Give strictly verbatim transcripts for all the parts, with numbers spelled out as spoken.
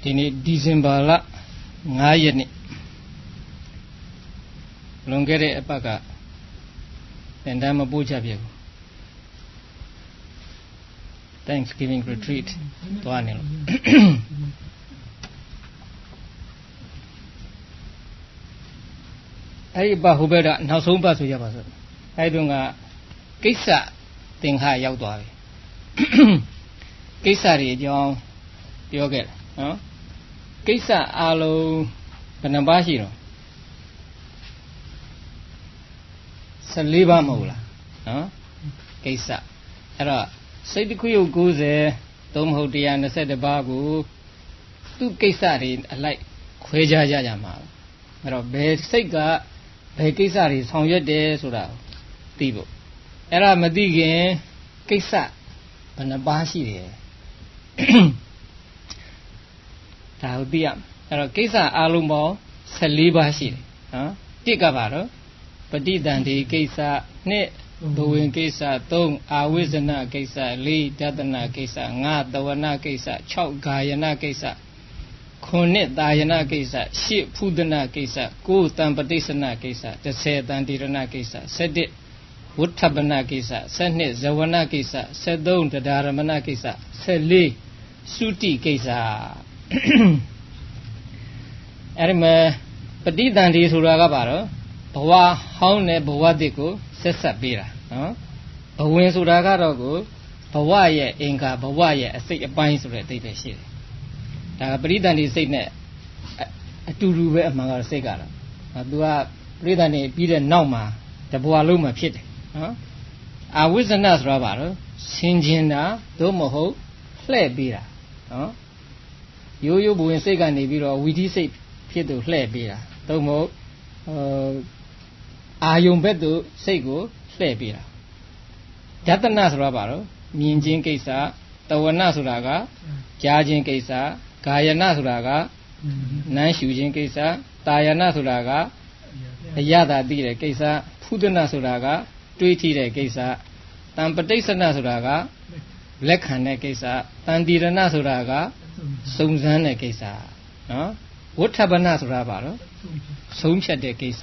ဒီနေ့ဒီဇင်ဘာလငါးရက်နေ့လွန်ခဲ့တဲ့အပတ်ကသင်တန်းမပို့ချပြဘူး Thanksgiving retreat သွားနေလို့အဲ့ဒီပတ်ဟိုဘက်ကနောက်ဆုံးပတ်ဆိုရပါစို့အဲ့တုန်းကကိစ္စသင်္ခါရောက်သွားပြီကိစ္စတွေအကြောင်းပြောခဲ့တယ်နော်ကိစ္စအလုံးဘယ်နှပါးရှိတော့ဆယ်လေးပါးမဟုတ်လားနော်ကိစ္စအဲ့တော့စိတ်တစ်ခုရုပ်ကိုးဆယ်သုံးမဟုတ်တစ်ရာနှစ်ဆယ်တစ်ပါးကိုသူ့ကိစ္စတွေအလိုက်ခွဲခြားကြကြမှာအဲ့တော့ဘယ်စိတ်ကဘယ်ကိစ္စတွေဆောင်ရွက်တယ်ဆိုတာသိဖို့အဲ့ဒါမသိခင်ကိစ္စဘယ်နှပါးရှိတယ်ဒါကိုသိရမယ်အဲ့တော့ကိစ္စအလုံးပေါင်းဆယ်လေးပါးရှိတယ်နော်တစ်ကပါတော့ပဋိသန္ဓေကိစ္စနှစ်ဘဝင်ကိစ္စသုံးအာဝိဇ္ဇနကိစ္စလေးဒသနကိစ္စငါးတဝနကိစ္စခြောက်ဂါယနကိစ္စခုနှစ်တာယနကိစ္စရှစ်ဖုဒနာကိစ္စကိုးတံပဋိစ္စနကိစ္စတစ်ဆယ်တန်တိရဏကိစ္စဆယ်တစ်ဝဋ္ဌပနကိစ္စဆယ်နှစ်ဇဝနကိစ္စဆယ်သုံးတရားရမဏကိစ္စဆယ်လေးသုတိကိစ္စအဲ့ဒီမှာပဋိသန္ဓေဆိုတာကပါတော့ဘဝဟောင်းတဲ့ဘဝသစ်ကိုဆက်ဆက်ပေးတာနော်ဘဝင်ဆိုတာကတော့ကိုဘဝရဲ့အင်္ဂါဘဝရဲ့အစိတ်အပိုင်းဆိုတဲ့အဓိပ္ပာယ်ရှိတယ်ဒါကပဋိသန္ဓေစိတ်နဲ့အတူတူပဲအမှန်ကတော့စိတ်ကတော့သူကပဋိသန္ဓေပြီးတဲ့နောက်မှာတဘဝလုံးမှာဖြစ်တယ်နော်အာဝိဇ္ဇနဆိုတာပါတော့ဆင်ခြင်တာသို့မဟုတ်လှည့်ပေးတာနော်ရိုးရိုးဘဝင်စိတ်ကနေပြီးတော့ဝီတိစိတ်ဖြစ်သူလှည့်ပေးတာသို့မဟုတ်အာယုံဘက်သူစိတ်ကိုလှည့်ပေးတာဒသနဆိုတာပါတော့မြင်ခြင်းကိစ္စတဝနဆိုတာကကြားခြင်းကိစ္စဂါယနဆိုတာကနမ်းရှူခြင်းကိစ္စတာယနဆိုတာကအယတာသိတဲ့ကိစ္စဖုဒနာဆိုတာကတွေးထိတဲ့ကိစ္စတံပဋိစ္စနဆိုတာကလက်ခံတဲ့ကိစ္စတန်တိရဏဆိုတာကစုံစမ်းတဲ့ကိစ္စနော်ဝဋ္ဌပနဆိုတာပါတော့ဆုံးဖြတ်တဲ့ကိစ္စ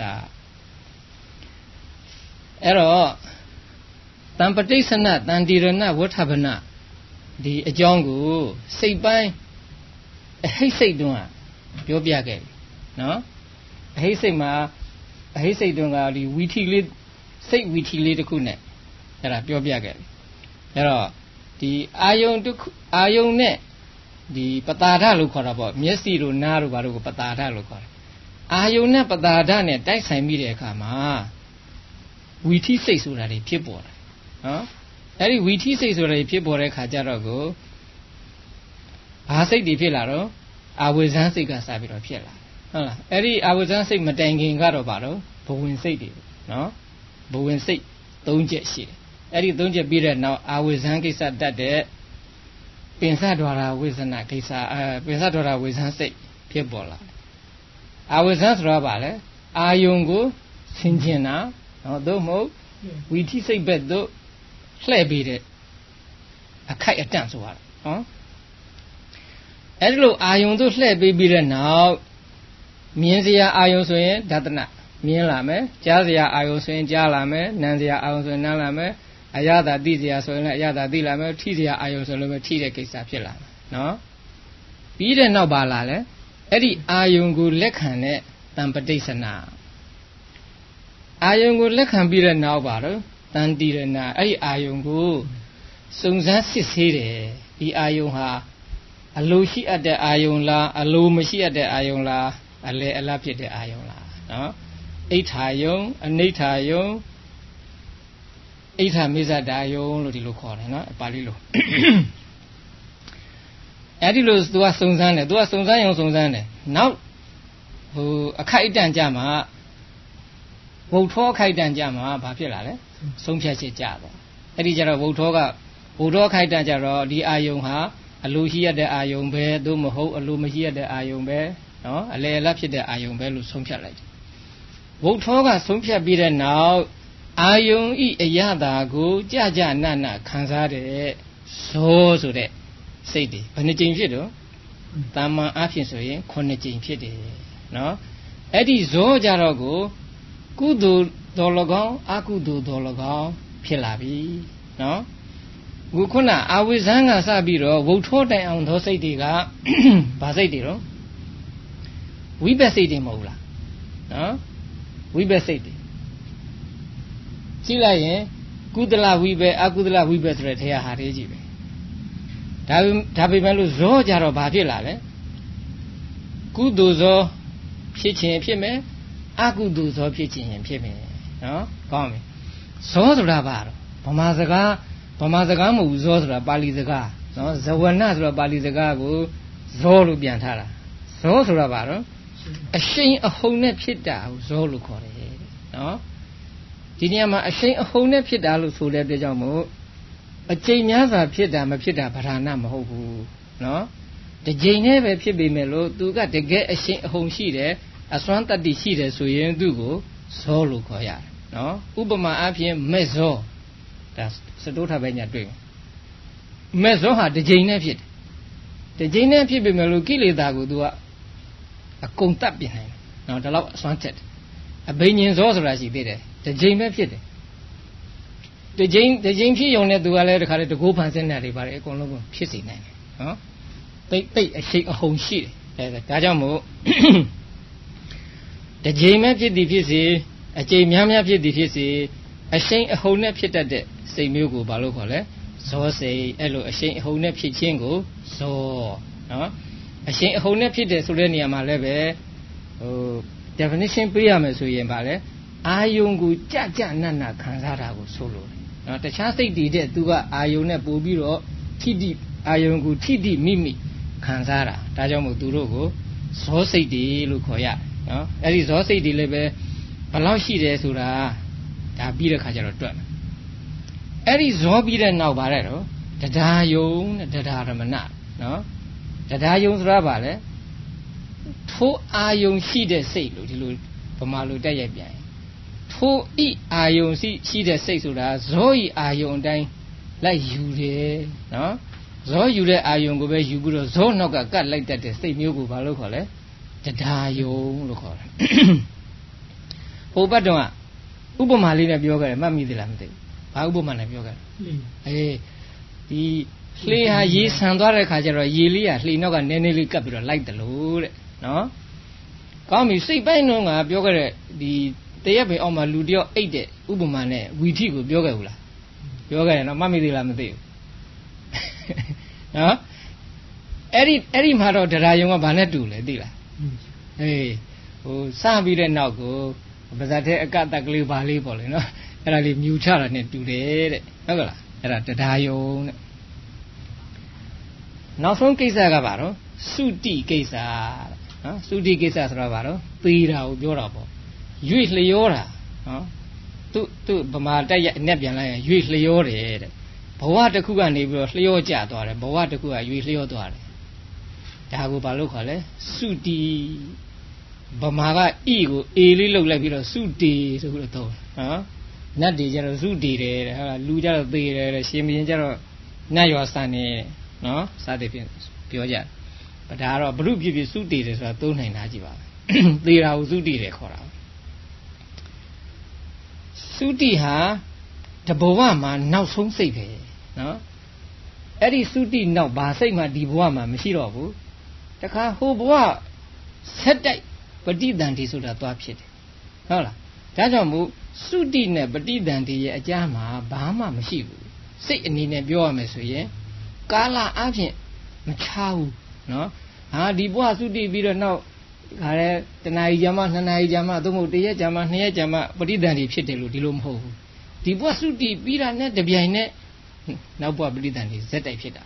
အဲ့တော့တံပဋိစ္စနတန်တိရဏဝဋ္ဌပနဒီအကြောင်းကိုစိတ်ပိုင်းအဟိတ်စိတ်တွန်းကပြောပြခဲ့ပြီနော်အဟိတ်စိတ်မှာအဟိတ်စိတ်တွန်းကဒီဝီထီလေးစိတ်ဝီထီလေးတစ်ခုနဲ့အဲ့ဒါပြောပြခဲ့ပြီအဲ့တော့ဒီအာယုံတစ်ခုအာယုံနဲ့ဒီပတာဒလို့ခေါ်တာပေါ့မျက်စိတို့နားတို့ဘာလို့ကိုပတာဒလို့ခေါ်တယ်အာယုံနဲ့ပတာဒနဲ့တိုက်ဆိုင်မိတဲ့အခါမှာဝီထီစိတ်ဆိုတာတွေဖြစ်ပေါ်တယ်နော်အဲ့ဒီဝီထီစိတ်ဆိုတာတွေဖြစ်ပေါ်တဲ့ခါကျတော့ကိုဘာစိတ်တွေဖြစ်လာတော့အာဝိဇ္ဇန်စိတ်ကစပြီးတော့ဖြစ်လာဟုတ်လားအဲ့ဒီအာဝိဇ္ဇန်စိတ်မတိုင်ခင်ကတော့ဘာတော့ဘဝင်စိတ်တွေနော်ဘဝင်စိတ်သုံးချက်ရှိတယ်အဲ့ဒီသုံးချက်ပြီးတဲ့နောက်အာဝိဇ္ဇန်ကိစ္စတတ်တဲ့ပင်စဒွါရဝိဇ္ဇနာကိစ္စအဲပင်စဒွါရဝိဇ္ဇန်စိတ်ဖြစ်ပေါ်လာအာဝိဇ္ဇန်ဆိုတာဘာလဲအာယုံကိုဆင်ခြင်တာနော်သို့မဟုတ်ဝီထိစိတ်ဘက်သို့လှည့်ပေးတဲ့အခိုက်အတန့်ဆိုတာနော်အဲ့ဒီလိုအာယုံသို့လှည့်ပေးပြီးတဲ့နောက်မြင်စရာအာယုံဆိုရင်ဒသနမြင်လာမယ်ကြားစရာအာယုံဆိုရင်ကြားလာမယ်နားစရာအာယုံဆိုရင်နားလာမယ်အယတာသိစရာဆိုရင်လည်းအယတာသိလာမယ်ထိစရာအာယုံဆိုလည်းထိတဲ့ကိစ္စဖြစ်လာမယ်နော်ပြီးတဲ့နောက်ပါလာလဲအဲ့ဒီအာယုံကိုလက်ခံတဲ့တံပဋိစ္စနာအာယုံကိုလက်ခံပြီးတဲ့နောက်ပါတော့တန်တိရဏအဲ့ဒီအာယုံကိုစုံစမ်းစစ်ဆေးတယ်ဒီအာယုံဟာအလိုရှိအပ်တဲ့အာယုံလားအလိုမရှိအပ်တဲ့အာယုံလားအလဲအလတ်ဖြစ်တဲ့အာယုံလားနော်အိဋ္ဌာယုံအနိဋ္ဌာယုံအိဋ္ဌာမိဇ္ဇတာယုံလို့ဒီလိုခေါ်တယ်နော်ပါဠိလိုအဲ့ဒီလိုသူကစုံစမ်းတယ်သူကစုံစမ်းရုံစုံစမ်းတယ်နောက်ဟိုအခိုက်အတန့်ကြမှာဝုတ်ထောအခိုက်အတန့်ကြမှာဘာဖြစ်လာလဲဆုံးဖြတ်ချက်ကြတော့အဲ့ဒီကြတော့ဝုတ်ထောကဝုတ်ထောအခိုက်အတန့်ကြတော့ဒီအာယုံဟာအလိုရှိရတဲ့အာယုံပဲသို့မဟုတ်အလိုမရှိရတဲ့အာယုံပဲနော်အလယ်အလတ်ဖြစ်တဲ့အာယုံပဲလို့ဆုံးဖြတ်လိုက်တယ်ဝုတ်ထောကဆုံးဖြတ်ပြီးတဲ့နောက်အာယုံဤအယတာကိုကြကြနနခံစားတဲ့ဇောဆိုတဲ့စိတ်တွေဘယ်နှကြိမ်ဖြစ်တော့တာမန်အဖြစ်ဆိုရင်ခုနှစ်ကြိမ်ဖြစ်တယ်နော်အဲ့ဒီဇောကြတော့ကိုကုသိုလ်တော်၎င်းအကုသိုလ်တော်၎င်းဖြစ်လာပြီနော်ခုခုနအာဝိဇ္ဇံကစပြီးတော့ဝုတ်ထောတိုင်အောင်သောစိတ်တွေကဘာစိတ်တွေတော့ဝိပဿစိတ်တွေမဟုတ်လားနော်ဝိပဿစိတ်တွေကြည့်လိုက်ရင်ကုသလဝိပဿအကုသလဝိပဿဆိုတဲ့တရားဟာတွေကြီးပဲဒါဒါပေမဲ့လို့ဇောကြတော့ဘာဖြစ်လာလဲကုသိုလ်ဇောဖြစ်ခြင်းဖြစ်မယ်အကုသိုလ်ဇောဖြစ်ခြင်းဖြစ်မယ်နော်ကောင်းပြီဇောဆိုတာဘာတော့ဗမာစကားဗမာစကားမဟုတ်ဘူးဇောဆိုတာပါဠိစကားနော်ဇဝနဆိုတာပါဠိစကားကိုဇောလို့ပြန်ထားတာဇောဆိုတာဘာတော့အရှိန်အဟုန်နဲ့ဖြစ်တာကိုဇောလို့ခေါ်တယ်နော်ဒီနေရာမှာအရှိန်အဟုန်နဲ့ဖြစ်တာလို့ဆိုတဲ့အတွက်ကြောင့်မို့အကျိန်များစွာဖြစ်တာမဖြစ်တာဗราဏမဟုတ်ဘူးနော်တစ်ကြိမ်နဲ့ပဲဖြစ်ပေမဲ့လို့သူကတကယ်အရှိန်အဟုန်ရှိတယ်အစွမ်းတတ္တိရှိတယ်ဆိုရင်သူ့ကိုဇောလို့ခေါ်ရတယ်နော်ဥပမာအဖြစ်မဲ့ဇောဒါစတိုးထားပဲညာတွေ့မဲ့ဇောဟာတစ်ကြိမ်နဲ့ဖြစ်တယ်တစ်ကြိမ်နဲ့ဖြစ်ပေမဲ့လို့ကိလေသာကိုသူကအကုန်တတ်ပြနိုင်တယ်နော်ဒါတော့အစွမ်းချက်တယ်အဘိညာဉ်ဇောဆိုတာရှိသေးတယ်တစ်ကြိမ်ပဲဖြစ်တယ်တစ်ကြိမ်တစ်ကြိမ်ဖြစ်ရုံနဲ့သူကလည်းတခါလေတကိုးဖန်ဆင်းတဲ့တွေပါတယ်အကုန်လုံးကိုဖြစ်စေနိုင်တယ်နော်တိတ်တိတ်အရှိန်အဟုန်ရှိတယ်အဲဒါကြောင့်မို့တစ်ကြိမ်ပဲဖြစ်သည်ဖြစ်စေအကြိမ်များများဖြစ်သည်ဖြစ်စေအရှိန်အဟုန်နဲ့ဖြစ်တတ်တဲ့စိတ်မျိုးကိုဘာလို့ခေါ်လဲဇောစိတ်အဲ့လိုအရှိန်အဟုန်နဲ့ဖြစ်ခြင်းကိုဇောနော်အရှိန်အဟုန်နဲ့ဖြစ်တယ်ဆိုတဲ့နေရာမှာလည်းပဲဟို definition ပေးရမယ်ဆိုရင်ဗာလဲအာယုံကိုကြကြနတ်နတ်ခံစားတာကိုဆိုလို့နော်တခြားစိတ်တည်တဲ့သူကအာယုံနဲ့ပို့ပြီးတော့ထိတိအာယုံကိုထိတိမိမိခံစားတာဒါကြောင့်မို့သူတို့ကိုဇောစိတ်တွေလို့ခေါ်ရတယ်နော်အဲ့ဒီဇောစိတ်တွေလည်းပဲဘယ်လောက်ရှိတယ်ဆိုတာဒါပြီးတဲ့ခါကျတော့တွက်မယ်အဲ့ဒီဇောပြီးတဲ့နောက်ပါတဲ့တော့တရားယုံနဲ့တရားရမဏနော်တရားယုံဆိုတာဘာလဲထိုးအာယုံရှိတဲ့စိတ်လို့ဒီလိုဗမာလိုတက်ရိုက်ပြန်ထိုးဤအာယုံရှိရှိတဲ့စိတ်ဆိုတာဇောဤအာယုံအတိုင်းလိုက်ယူတယ်နော်ဇောယူတဲ့အာယုံကိုပဲယူပြီးတော့ဇောနောက်ကကတ်လိုက်တတ်တဲ့စိတ်မျိုးကိုဘာလို့ခေါ်လဲတရားယုံလို့ခေါ်တယ်ဟိုဘက်တော့ဥပမာလေးနဲ့ပြောခဲ့တယ်မှတ်မိသေးလားမသိဘူးဘာဥပမာနဲ့ပြောခဲ့လဲအေးဒီလှေဟာရေဆန်သွားတဲ့ခါကျတော့ရေလေးကလှေနောက်ကနည်းနည်းလေးကပ်ပြီးတော့လိုက်တယ်လို့တဲ့နော်ကောင်းပြီစိတ်ပိုင်းတော့ငါပြောခဲ့တဲ့ဒီတရက်ပင်အောက်မှာလူတယောက်အိတ်တဲ့ဥပမာနဲ့ဝီထိကိုပြောခဲ့ဘူးလားပြောခဲ့တယ်နော်မှတ်မိသေးလားမသိဘူးနော်အဲ့ဒီအဲ့ဒီမှာတော့တရားယုံကဘာနဲ့တူလဲသိလားအေးဟိုစပြီးတဲ့နောက်ကိုပါဇက်တဲ့အကတက်ကလေးပါလေးပေါ့လေနော်အဲ့ဒါလေးမြူချတာနဲ့တူတယ်တဲ့ဟုတ်ကလားအဲ့ဒါတရားယုံတဲ့နောက်ဆုံးကိစ္စကဘာတော့သုတိကိစ္စနော်သုတိကိစ္စဆိုတာဘာတော့သေတာကိုပြောတာပေါ့ရွေ့လျောတာနော်သူသူဗမာတက်ရအနဲ့ပြန်လိုက်ရင်ရွေ့လျောတယ်တဲ့ဘဝတစ်ခုကနေပြီးတော့လျောကျသွားတယ်ဘဝတစ်ခုကရွေ့လျောသွားတယ်ဒါကိုဘာလို့ခေါ်လဲသုတိဗမာကဣကိုအေလေးလှုပ်လိုက်ပြီးတော့သုတိဆိုပြီးတော့နော်နတ်တွေကျတော့သုတိတယ်တဲ့ဟာလူကျတော့သေတယ်တဲ့ရှင်ဘုရင်ကျတော့နတ်ရွာစံနေနော်စသဖြင့်ပြောကြတယ်ဒါကတော့ဘုရုဖြစ်ဖြစ်သုတိတယ်ဆိုတာသုံးနိုင်တာကြည့်ပါသေတာကိုသုတိတယ်ခေါ်တာသုတိဟာတဘဝမှာနောက်ဆုံးစိတ်ပဲနော်အဲ့ဒီသုတိနောက်ဘာစိတ်မှဒီဘဝမှာမရှိတော့ဘူးတခါဟိုဘဝဆက်တိုက်ပဋိသန္ဓေဆိုတာသွားဖြစ်တယ်ဟုတ်လားဒါကြောင့်မို့သုတိနဲ့ပဋိသန္ဓေရဲ့အကြားမှာဘာမှမရှိဘူးစိတ်အနေနဲ့ပြောရမယ်ဆိုရင်ကာလအချင်းမချဘူးနော်ဟာဒီဘဝသုတိပြီးတော့နောက်ခါရဲတဏှာကြီးကြမှာနှစ်နာရီကြမှာသို့မဟုတ်တရက်ကြမှာနှစ်ရက်ကြမှာပဋိသန္ဓေဖြစ်တယ်လို့ဒီလိုမဟုတ်ဘူးဒီဘဝသုတိပြီးတာနဲ့တပြိုင်နဲ့နောက်ဘဝပဋိသန္ဓေဇက်တိုက်ဖြစ်တာ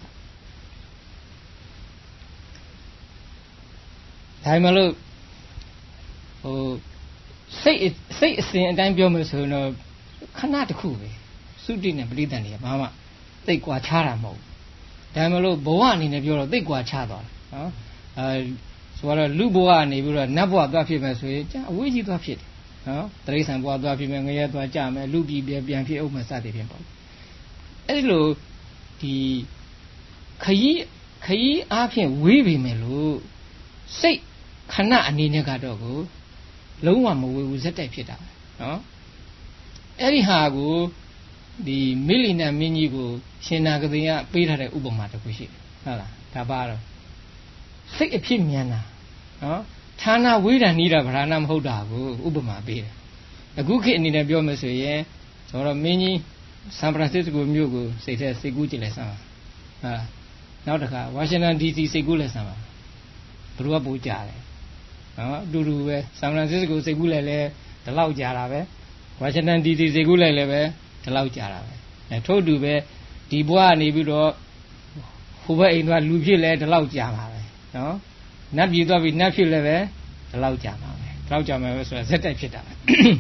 ဒါမှမဟုတ်ဟိုစိတ်စိတ်အစဉ်အတိုင်းပြောမယ်ဆိုရင်တော့ခဏတစ်ခုပဲသုတိနဲ့ပဋိသန္ဓေကဘာမှသိပ်ကွာခြားတာမဟုတ်ဘူးဒါမှမဟုတ်ဘဝအနေနဲ့ပြောတော့သိပ်ကွာခြားသွားတာနော်အဲဆိုတော့လူဘဝကနေပြီးတော့နတ်ဘဝသွားဖြစ်မယ်ဆိုရင်ကြာအဝေးကြီးသွားဖြစ်တယ်နော်တိရစ္ဆာန်ဘဝသွားဖြစ်မယ်ငရဲသွားကြမယ်လူပြည်ပြန်ဖြစ်အောင်မစသည်ဖြင့်ပေါ့အဲ့ဒီလိုဒီခရီးခီးအားဖြင့်ဝေးပြီမယ်လို့စိတ်ခဏအနေနဲ့ကတော့ကိုလုံးဝမဝေဘူးဇက်တိုက်ဖြစ်တာနော်အဲ့ဒီဟာကိုဒီမိလီနမင်းကြီးကိုရှင်နာဂတိကပေးထားတဲ့ဥပမာတစ်ခုရှိတယ်ဟုတ်လားဒါပါတော့စိတ်အဖြစ်မြန်တာနော်ဌာနဝေးတာနီးတာဗราဏမဟုတ်တာကိုဥပမာပေးတယ်အခုခေတ်အနေနဲ့ပြောမယ်ဆိုရင်ကျွန်တော်မင်းကြီးဆန်ဖရန်စစ္စကိုမြို့ကိုစိတ်ထဲစိတ်ကူးကြည့်လိုက်စမ်းပါဟာနောက်တစ်ခါဝါရှင်တန်ဒီစီစိတ်ကူးလိုက်စမ်းပါဘယ်သူကပို့ကြတယ်နော်အတူတူပဲဆန်ဖရန်စစ္စကိုစိတ်ကူးလိုက်လဲဒီလောက်ကြာတာပဲဝါရှင်တန်ဒီစီစိတ်ကူးလိုက်လဲပဲဒီလောက်ကြာတာပဲအဲထို့တူပဲဒီဘွားကနေပြီးတော့ဟိုဘက်အိမ်ကလူဖြစ်လဲဒီလောက်ကြာမှာပဲနော်နတ်ပြည်သွားပြီးနတ်ဖြစ်လဲပဲဒီလောက်ကြာမှာပဲဒီလောက်ကြာမှာပဲဆိုတာဇက်တိုက်ဖြစ်တာပဲ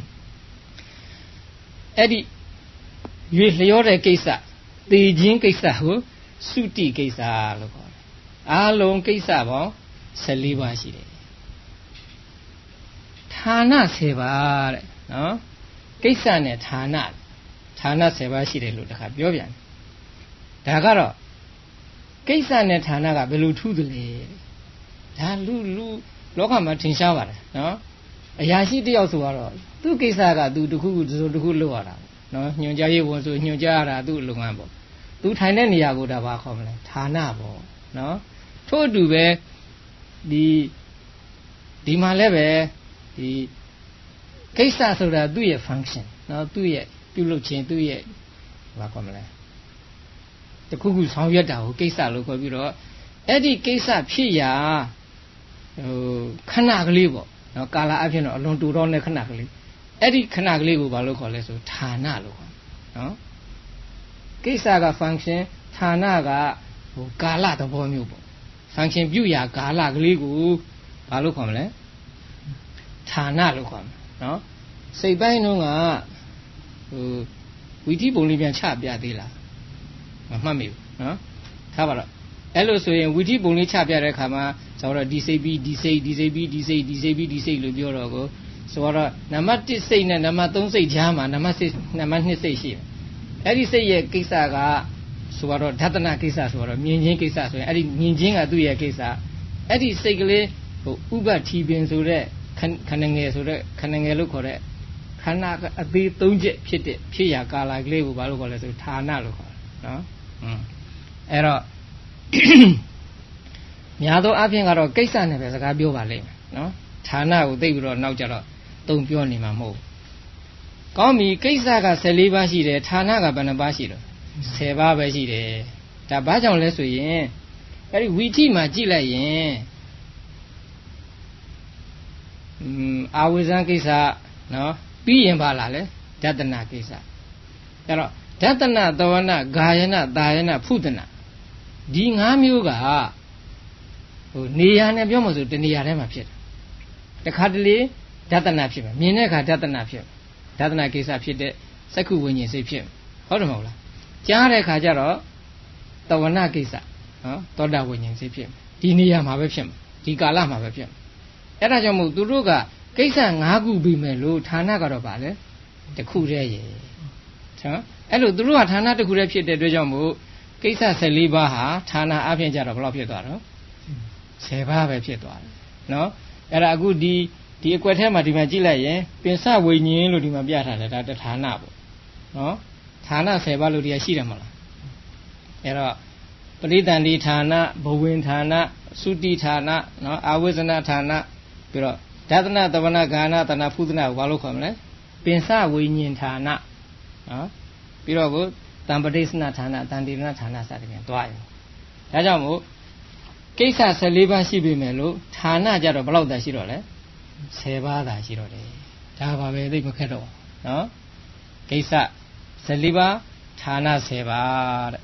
အဲ့ဒီရွေလျောတဲ့ကိစ္စတေခြင်းကိစ္စကိုသုတိကိစ္စလို့ခေါ်တယ်အားလုံးကိစ္စပေါင်းဆယ်လေးပါးရှိတယ်ဌာနဆယ်ပါးတဲ့နော်ကိစ္စနဲ့ဌာနဌာနဆယ်ပါးရှိတယ်လို့တခါပြောပြန်ဒါကတော့ကိစ္စနဲ့ဌာနကဘယ်လိုထူးသလဲဒါလူလူလောကမှာထင်ရှားပါတယ်နော်အရာရှိတယောက်ဆိုတော့သူ့ကိစ္စကသူတစ်ခုခုတစ်ခုလုပ်ရတာနော်ညွှန်ကြားရေးဝန်ဆိုညွှန်ကြားရတာသူ့လုပ်ငန်းပေါ့သူထိုင်တဲ့နေရာကိုဒါဘာခေါ်မလဲဌာနပေါ့နော်ထို့အတူပဲဒီဒီမှာလည်းပဲဒီကိစ္စဆိုတာသူ့ရဲ့ function နော်သူ့ရဲ့ပြုလုပ်ခြင်းသူ့ရဲ့ဘာခေါ်မလဲတခုခုဆောင်ရွက်တာကိုကိစ္စလို့ခေါ်ပြီးတော့အဲ့ဒီကိစ္စဖြစ်ရာဟိုခဏကလေးပေါ့နော်ကာလအဖြစ်တော့အလွန်တူတော့တဲ့ခဏကလေးအဲ့ဒီခဏကလေးကိုဘာလို့ခေါ်လဲဆိုဌာနလို့ခေါ်နော်ကိစ္စက function ဌာနကဟိုကာလသဘောမျိုးပေါ့ function ပြုရာကာလကလေးကိုဘာလို့ခေါ်မလဲဌာနလို့ခေါ်မှာနော်စိတ်ပိုင်းတော့ကဟိုဝီတိပုံလေးပြန်ချပြသေးလားမမှတ်မိဘူးနော်ထားပါတော့အဲ့လိုဆိုရင်ဝီတိပုံလေးချပြတဲ့အခါမှာကျွန်တော်ဒီစိတ်ပြီးဒီစိတ်ဒီစိတ်ပြီးဒီစိတ်ဒီစိတ်ပြီးဒီစိတ်လို့ပြောတော့ကိုဆိုတော့နံပါတ်တစ်စိတ်နဲ့နံပါတ်သုံးစိတ်ကြားမှာနံပါတ်စိတ်နံပါတ်နှစ်စိတ်ရှိတယ်အဲ့ဒီစိတ်ရဲ့ကိစ္စကဆိုတော့ဓာတနာကိစ္စဆိုတော့မြင်ချင်းကိစ္စဆိုရင်အဲ့ဒီမြင်ချင်းကသူ့ရဲ့ကိစ္စအဲ့ဒီစိတ်ကလေးဟိုဥပထီပင်ဆိုတဲ့ခဏငယ်ဆိုတဲ့ခဏငယ်လို့ခေါ်တဲ့ခန္ဓာအသေးသုံးချက်ဖြစ်တဲ့ဖြစ်ရာကာလကလေးကိုဘာလို့ခေါ်လဲဆိုဌာနလို့ခေါ်တယ်နော်อืมအဲ့တော့များသောအားဖြင့်ကတော့ကိစ္စနဲ့ပဲစကားပြောပါလိမ့်မယ်နော်ဌာနကိုသိပြီးတော့နောက်ကြတော့တုံပြောနေမှာမဟုတ်ကောင်းပြီကိစ္စကဆယ်လေးပါးရှိတယ်ဌာနကဘယ်နှပါးရှိတော့ဆယ်ပါးပဲရှိတယ်ဒါဘာကြောင့်လဲဆိုရင်အဲ့ဒီဝီထိမှာကြည့်လိုက်ရင်อืมအာဝိဇံကိစ္စနော်ပြီးရင်ပါလာလဲဒတနာကိစ္စအဲ့တော့ဒတနာသဝနာဂာယနာတာယနာဖုဒနာဒီငါးမျိုးကဟိုနေရာနဲ့ပြောမှဆိုတနေရာထဲမှာဖြစ်တယ်တခါတလေဒတနာဖြစ်မယ်မြင်တဲ့အခါဒတနာဖြစ်ဒတနာကိစ္စဖြစ်တဲ့စက္ခုဝိညာဉ်စိတ်ဖြစ်ဟုတ်တယ်မဟုတ်လားကြားတဲ့အခါကျတော့သဝနာကိစ္စနော်သောတာဝိညာဉ်စိတ်ဖြစ်ဒီနေရာမှာပဲဖြစ်မှာဒီကာလမှာပဲဖြစ်အဲ့ဒါကြောင့်မို့သူတို့ကကိစ္စ၅ခုပြီးမယ်လို့ဌာနကတော့ဗာလဲတစ်ခုတည်းရေနော်အဲ့လိုသူတို့ကဌာနတစ်ခုတည်းဖြစ်တဲ့အတွက်ကြောင့်မို့ကိစ္စဆယ်လေးပါးဟာဌာနအပြင်ကြတော့ဘယ်လောက်ဖြစ်သွားတော့ဆယ်ပါးပဲဖြစ်သွားတယ်နော်အဲ့ဒါအခုဒီဒီအကွက်ထဲမှာဒီမှာကြည့်လိုက်ရင်ပင်စဝိညာဉ်လို့ဒီမှာပြထားတယ်ဒါတဌာနပေါ့နော်ဌာနဆယ်ပါးလို့တရားရှိတယ်မဟုတ်လားအဲ့တော့ပရိသန္တိဌာနဘဝင်ဌာနသုတိဌာနနော်အာဝိဇ္ဇနာဌာနပြီးတော့ဒသနာတဝနာဂာနာတနာဖုဒနာကိုဘာလို့ခေါ်မလဲပင်စဝိညာဉ်ဌာနနော်ပြီးတော့ကိုတံပတိစနာဌာနတန်တိရဏဌာနစသဖြင့်တွားရောဒါကြောင့်မို့ကိစ္စဆယ်လေးပါးရှိပြီမယ်လို့ဌာနကြတော့ဘယ်လောက်သာရှိတော့လဲဆယ်ပါးသာရှိတော့တယ်ဒါပါပဲသိမခက်တော့နော်ကိစ္စဆယ်လေးပါးဌာနဆယ်ပါးတဲ့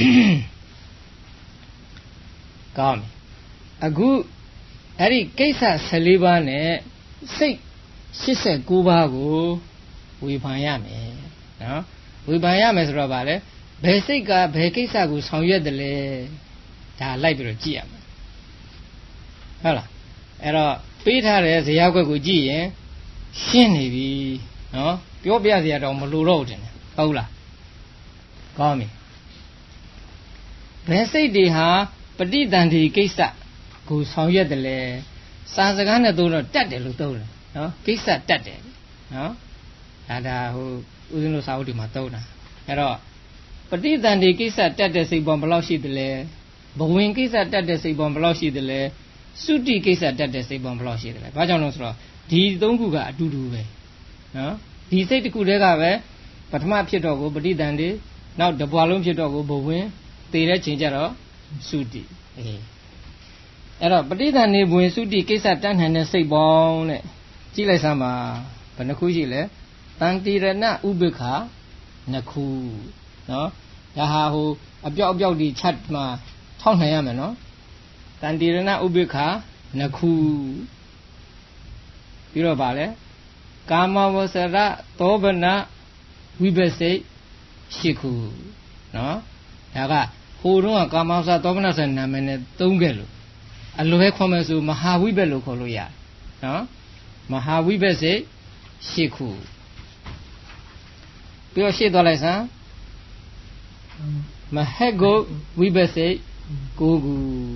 ကောင်းပြီအခုအဲ့ဒီကိစ္စဆယ်လေးပါးနဲ့စိတ်ရှစ်ဆယ်ကိုးပါးကိုဝေဖန်ရမယ်နော်ဝေဖန်ရမယ်ဆိုတော့ဗာလဲဘယ်စိတ်ကဘယ်ကိစ္စကိုဆောင်ရွက်တယ်လဲဒါလိုက်ပြီးတော့ကြည့်ရမယ်ဟုတ်လားအဲ့တော့ပေးထားတဲ့ဇရာခွက်ကိုကြည့်ရင်ရှင်းနေပြီနော်ပြောပြစရာတော့မလိုတော့ဘူးတင်တယ်ဟုတ်လားကောင်းပြီဘယ်စိတ်တွေဟာပฏิตันติကိစ္စကိုဆောင်ရွက်တယ်လေစာစကားနဲ့သုံးတော့တတ်တယ်လို့သုံးတယ်နော်ကိစ္စတတ်တယ်နော်ဒါဒါဟိုဦးဇင်းတို့စာအုပ်ဒီမှာသုံးတာအဲ့တော့ပฏิတန်တိကိစ္စတတ်တဲ့စိတ်ပေါ်ဘယ်လောက်ရှိသလဲဘဝင်ကိစ္စတတ်တဲ့စိတ်ပေါ်ဘယ်လောက်ရှိသလဲသုတိကိစ္စတတ်တဲ့စိတ်ပေါ်ဘယ်လောက်ရှိသလဲဘာကြောင့်လဲဆိုတော့ဒီသုံးခုကအတူတူပဲနော်ဒီစိတ်တစ်ခုတည်းကပဲပထမဖြစ်တော့ကိုပฏิတန်တိနောက်တပွားလုံးဖြစ်တော့ကိုဘဝင်တည်တဲ့ချိန်ကျတော့သုတိအေးအဲ့တော့ပฏิတန်တိဘဝင်သုတိကိစ္စတတ်နိုင်တဲ့စိတ်ပေါ်တဲ့ကြည့်လိုက်စမ်းပါဘယ်နှခုရှိလဲတန်တိရဏဥပိ္ပခာနှစ်ခုနော်ဒါဟာဟိုအပြောက်အပြောက်ဒီချက်မှာထောက်နိုင်ရမယ်နော်တန်တိရဏဥပိ္ပခာနှစ်ခုပြီးတော့ဗာလဲကာမဝဆရသောဘနဝိပစိတ်ရှိခုနော်ဒါကဟိုတုန်းကကာမဝဆရသောဘနဆိုတဲ့နာမည်နဲ့သုံးခဲ့လို့အလွဲခေါ်မယ်ဆိုမဟာဝိပက်လို့ခေါ်လို့ရတယ်နော်မဟာဝိပစိတ်ရှိခုပြီးတော့ရှေ့သွားလိုက်စမ်းမဟက်ကိုဝိပစိတ်ကိုကူ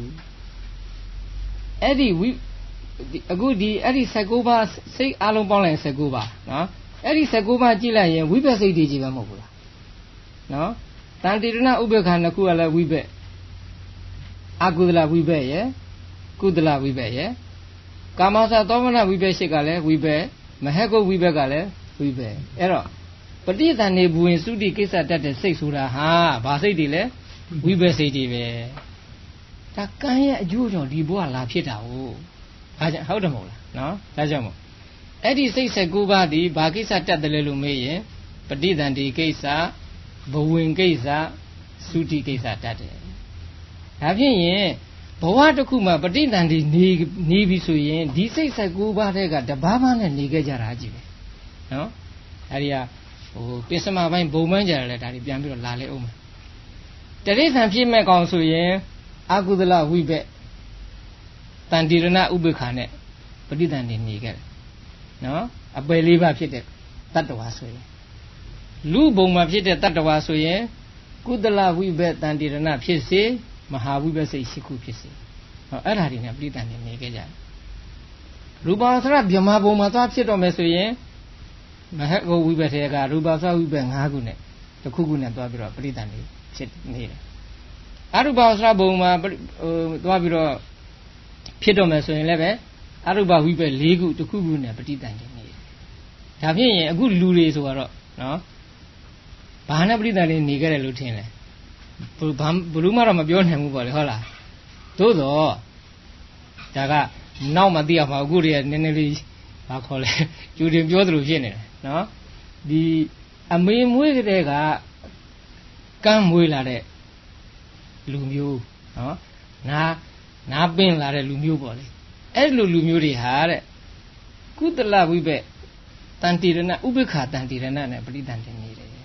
အဲ့ဒီဝိအခုဒီအဲ့ဒီ၁၉ပါးစိတ်အလုံးပေါင်းလိုက်၁၉ပါးနော်အဲ့ဒီ၁၉ပါးကြည့်လိုက်ရင်ဝိပစိတ်တွေကြီးပဲမဟုတ်ဘူးလားနော်တန်တိရဏဥပ္ပခာနှစ်ခုကလည်းဝိပက်အကုသလဝိပက်ရဲ့ကုသလဝိပက်ရဲ့ကာမစာသောမနဝိပက်ရှိကလည်းဝိပက်မဟက်ကိုဝိပက်ကလည်းဝိပက်အဲ့တော့ပฏิတန်နေဘဝင်သုတိကိစ္စတတ်တဲ့စိတ်ဆိုတာဟာဘာစိတ်တွေလဲဝိပက်စိတ်တွေပဲဒါကံရဲ့အကျိုးကြောင့်ဒီဘဝလာဖြစ်တာဟုတ်ဒါကြောင့်ဟုတ်တယ်မဟုတ်လားနော်ဒါကြောင့်မို့အဲ့ဒီစိတ်၁၉ပါးဒီဘာကိစ္စတတ်တယ်လဲလို့မေးရင်ပฏิတန်တိကိစ္စဘဝင်ကိစ္စသုတိကိစ္စတတ်တယ်ဒါဖြစ်ရင်ဘဝတစ်ခုမှာပฏิတန်တိနေနေပြီဆိုရင်ဒီစိတ်၁၉ပါးတဲ့ကတဘာမှနဲ့နေခဲ့ကြတာကြည့်ပဲနော်အဲ့ဒီဟာဟိုပစ္စမပိုင်းဘုံပိုင်းကြတယ်လေဒါတွေပြန်ပြီးတော့လာလဲအောင်မယ်တရိစ္ဆာန်ဖြစ်မဲ့ကောင်ဆိုရင်အကုသလဝိဘက်တန်တိရဏဥပ္ပခာနဲ့ပฏิတန်နေနေခဲ့တယ်နော်အပယ်လေးပါဖြစ်တဲ့တတ္တဝါဆိုရင်လူဘုံမှာဖြစ်တဲ့တတ္တဝါဆိုရင်ကုသလဝိဘက်တန်တိရဏဖြစ်စေမဟာဝိဘက်စိတ်ရှိခုဖြစ်စေဟောအဲ့ဒါတွေနဲ့ပฏิတန်နေနေခဲ့ကြတယ်ရူပသရဗြဟ္မာဘုံမှာသွားဖြစ်တော့မယ်ဆိုရင်မဟကိုဝိဘက်တွေကရူပသဝိဘက်၅ခုနဲ့တစ်ခုခုနဲ့သွားပြီးတော့ပရိသန်နေဖြစ်နေတယ်အရူပသရဘုံမှာဟိုသွားပြီးတော့ဖြစ်တော့မယ်ဆိုရင်လည်းပဲအရူပဝိဘက်၄ခုတစ်ခုခုနဲ့ပရိသန်နေနေတယ်ဒါဖြစ်ရင်အခုလူတွေဆိုတော့နော်ဘာနဲ့ပရိသန်နေနေကြတယ်လို့ထင်လဲဘာဘလူးမှတော့မပြောနိုင်ဘူးပေါ့လေဟုတ်လားသို့တော့ဒါကနောက်မှသိရမှာအခုတွေကနည်းနည်းလေးဘာခေါ်လဲကျူတင်ပြောသလိုဖြစ်နေတယ်နော်ဒီအမေမွေးကလေးကကမ်းမွေးလာတဲ့လူမျိုးနော်နာနာပင်းလာတဲ့လူမျိုးပေါ့လေအဲ့လိုလူမျိုးတွေဟာတဲ့ကုသလဝိဘက်တန်တိရဏဥပ္ပခာတန်တိရဏနဲ့ပရိသန်တင်နေတယ်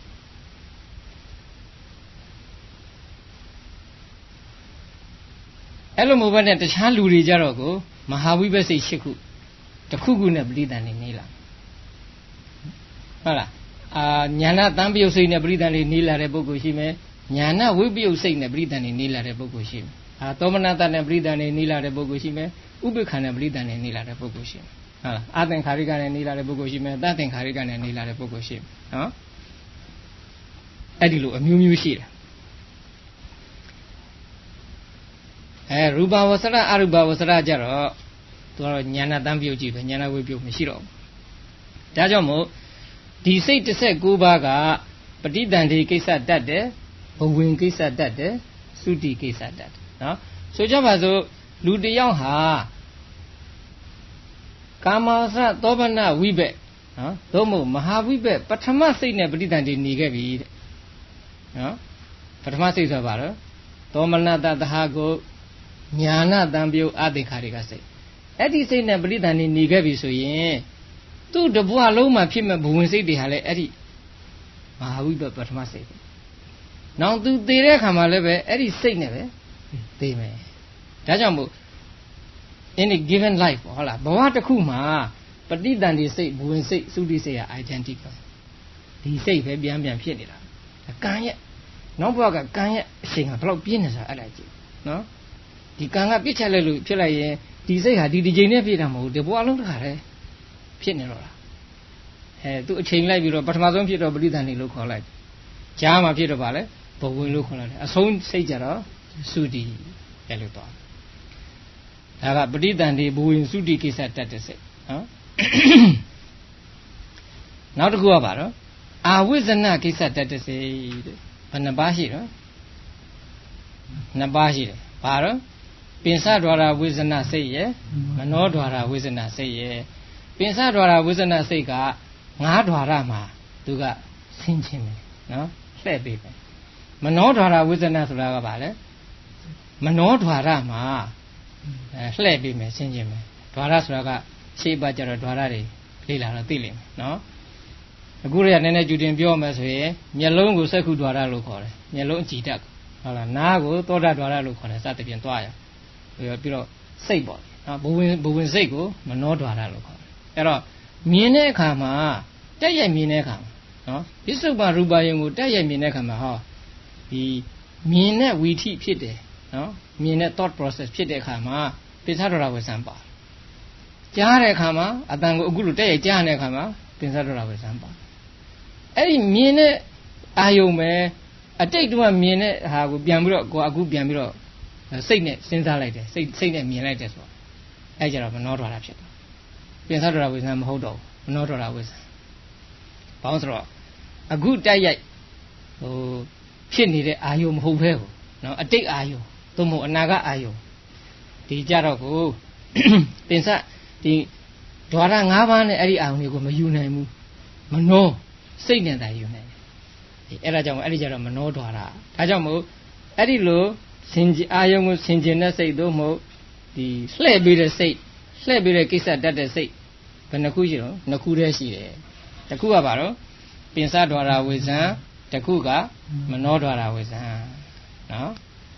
အဲ့လိုမျိုးပဲနဲ့တခြားလူတွေကြတော့ကိုမဟာဝိဘက်စိတ်၈ခုတခုခုနဲ့ပရိသန်နေနေလာဟုတ်လားအာညာဏတန်ပြုတ်စိတ်နဲ့ပရိသန်နေနေလာတဲ့ပုဂ္ဂိုလ်ရှိမယ်ညာဏဝိပယုတ်စိတ်နဲ့ပရိသန်နေနေလာတဲ့ပုဂ္ဂိုလ်ရှိမယ်အာသောမနတနဲ့ပရိသန်နေနေလာတဲ့ပုဂ္ဂိုလ်ရှိမယ်ဥပ္ပခာနဲ့ပရိသန်နေနေလာတဲ့ပုဂ္ဂိုလ်ရှိမယ်ဟုတ်လားအာသင်္ခါရိကနဲ့နေလာတဲ့ပုဂ္ဂိုလ်ရှိမယ်တသင်္ခါရိကနဲ့နေလာတဲ့ပုဂ္ဂိုလ်ရှိမယ်နော်အဲ့ဒီလိုအမျိုးမျိုးရှိတယ်အဲရူပဝဆရအရူပဝဆရကြတော့သူကတော့ညာဏတန်ပြုတ်ကြည့်ပဲညာဏဝိပယုတ်မရှိတော့ဘူးဒါကြောင့်မို့ဒီစိတ်၁၉ပါးကပฏิတန်တိကိစ္စတတ်တယ်ဘဝင်ကိစ္စတတ်တယ်သုတိကိစ္စတတ်တယ်နော်ဆိုကြပါစို့လူတစ်ယောက်ဟာကာမဝဆရသောဘနဝိဘက်နော်သို့မဟုတ်မဟာဝိဘက်ပထမစိတ်နဲ့ပฏิတန်တိနေခဲ့ပြီတဲ့နော်ပထမစိတ်ဆိုပါတော့သောမနတသဟကိုညာဏတံပြုတ်အသင်္ခါရိကစိတ်အဲ့ဒီစိတ်နဲ့ပရိသန်နေနေခဲ့ပြီဆိုရင်သူ့တဘွားလုံးမှာဖြစ်မဲ့ဘဝင်စိတ်တွေဟာလည်းအဲ့ဒီမဟာဝိပ္ပပထမစိတ်ပဲ။နောက်သူသေတဲ့အခါမှာလည်းပဲအဲ့ဒီစိတ်နဲ့ပဲသေမယ်။ဒါကြောင့်မို့ in a given life ဟုတ်လားဘဝတစ်ခုမှာပฏิတန်တိစိတ်ဘဝင်စိတ်သုတိစိတ်ဟာ identical ဒီစိတ်ပဲပြန်ပြန်ဖြစ်နေတာ။ကံရဲ့နောက်ဘဝကကံရဲ့အချိန်ကဘယ်လောက်ပြင်းနေဆိုတာအဲ့ဒါကြည့်နော်ဒီကံကပြစ်ချက်လိုက်လို့ဖြစ်လိုက်ရင်ဒီစိတ်ဟာဒီဒီချိန်နဲ့ပြည့်တာမဟုတ်ဒီဘဝလုံးတစ်ခါတည်းဖြစ်နေတော့တာအဲသူအချိန်လိုက်ပြီးတော့ပထမဆုံးဖြစ်တော့ပဋိသန္ဓေလို့ခေါ်လိုက်ကြားမှာဖြစ်တော့ဗာလဲဘဝင်လို့ခေါ်လိုက်တယ်အဆုံးစိတ်ကြတော့သုတိပဲလို့တော့ဒါကပဋိသန္ဓေဘဝင်သုတိကိစ္စတတ်တဲ့စိတ်နော်နောက်တစ်ခုကပါတော့အာဝိဇ္ဇနကိစ္စတတ်တဲ့စိတ်တဲ့ဘယ်နှပါးရှိတော့နှစ်ပါးရှိတယ်ဘာတော့ပင်စဒွါရဝိဇ္ဇနစိတ်ရယ်မနောဒွါရဝိဇ္ဇနစိတ်ရယ်ပင်စဒွါရဝိဇ္ဇနစိတ်ကငါးဒွါရမှာသူကဆင်းခြင်းပဲနော်လှည့်ပေးပဲမနောဒွါရဝိဇ္ဇနဆိုတာကဘာလဲမနောဒွါရမှာအဲလှည့်ပေးမယ်ဆင်းခြင်းပဲဒွါရဆိုတာကရှေ့ဘက်ကျတော့ဒွါရတွေလေ့လာတော့သိလိမ့်မယ်နော်အခုရနည်းနည်းကြူတင်ပြောမယ်ဆိုရင်မျက်လုံးကိုစက္ခုဒွါရလို့ခေါ်တယ်မျက်လုံးအကြည်တက်ဟုတ်လားနားကိုသောတာဒွါရလို့ခေါ်တယ်စသဖြင့်သွားရပြီးတော့စိတ်ပေါ့နော်ဘဝင်ဘဝင်စိတ်ကိုမနောဒွါရလို့ခေါ်တယ်အဲ့တော့မြင်တဲ့အခါမှာတက်ရိုက်မြင်တဲ့အခါမှာနော်ပစ္စုပန်ရူပယုံကိုတက်ရိုက်မြင်တဲ့အခါမှာဟောဒီမြင်တဲ့ဝီထိဖြစ်တယ်နော်မြင်တဲ့ thought process ဖြစ်တဲ့အခါမှာပိဿဒရဝေဇံပါကြားတဲ့အခါမှာအတန်ကိုအခုလိုတက်ရိုက်ကြားတဲ့အခါမှာပိဿဒရဝေဇံပါအဲ့ဒီမြင်တဲ့အာယုံပဲအတိတ်တုန်းကမြင်တဲ့ဟာကိုပြန်ပြီးတော့ကိုအခုပြန်ပြီးတော့စိတ်နဲ့စဉ်းစားလိုက်တယ်စိတ်စိတ်နဲ့မြင်လိုက်တယ်ဆိုတော့အဲ့ကြတော့မနောဒွါရဖြစ်တယ်ပိဿဒရဝေဇံမဟုတ်တော့ဘူးမနောဒွါရဝေဇံဘာလို့ဆိုတော့အခုတိုက်ရိုက်ဟိုဖြစ်နေတဲ့အာယုံမဟုတ်ပဲကိုနော်အတိတ်အာယုံသို့မဟုတ်အနာဂတ်အာယုံဒီကြတော့ကိုပင်စဒီဒွါရ၅ပါးနဲ့အဲ့ဒီအာယုံတွေကိုမယူနိုင်ဘူးမနောစိတ်နဲ့သာယူနိုင်တယ်အဲ့ဒါကြောင့်အဲ့ဒီကြတော့မနောဒွါရဒါကြောင့်မို့အဲ့ဒီလိုစင်ကြအာယုံကိုစင်ကြင်တဲ့စိတ်သို့မဟုတ်ဒီလှည့်ပေးတဲ့စိတ်လှည့်ပေးတဲ့ကိစ္စတတ်တဲ့စိတ်ဘယ်နှခုရှိတော့နှစ်ခုတည်းရှိတယ်တစ်ခုကဘာတော့ပင်စဒွါရဝေဇံတစ်ခုကမနောဒွါရဝေဇံနော်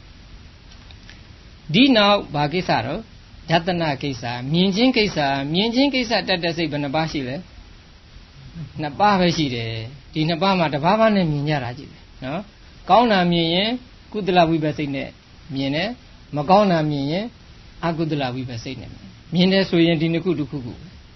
ဒီနောက်ဘာကိစ္စတော့ယတနာကိစ္စမြင်ချင်းကိစ္စမြင်ချင်းကိစ္စတတ်တဲ့စိတ်ဘယ်နှပါးရှိလဲနှစ်ပါးပဲရှိတယ်ဒီနှစ်ပါးမှာတစ်ပါးပါးနဲ့မြင်ကြတာကြည့်တယ်နော်ကောင်းတာမြင်ရင်ကုသလဝိပဿစိတ်နဲ့မြင်တယ်မကောင်းတာမြင်ရင်အကုသလဝိပဿစိတ်နဲ့မြင်တယ်ဆိုရင်ဒီနှစ်ခုတစ်ခုခု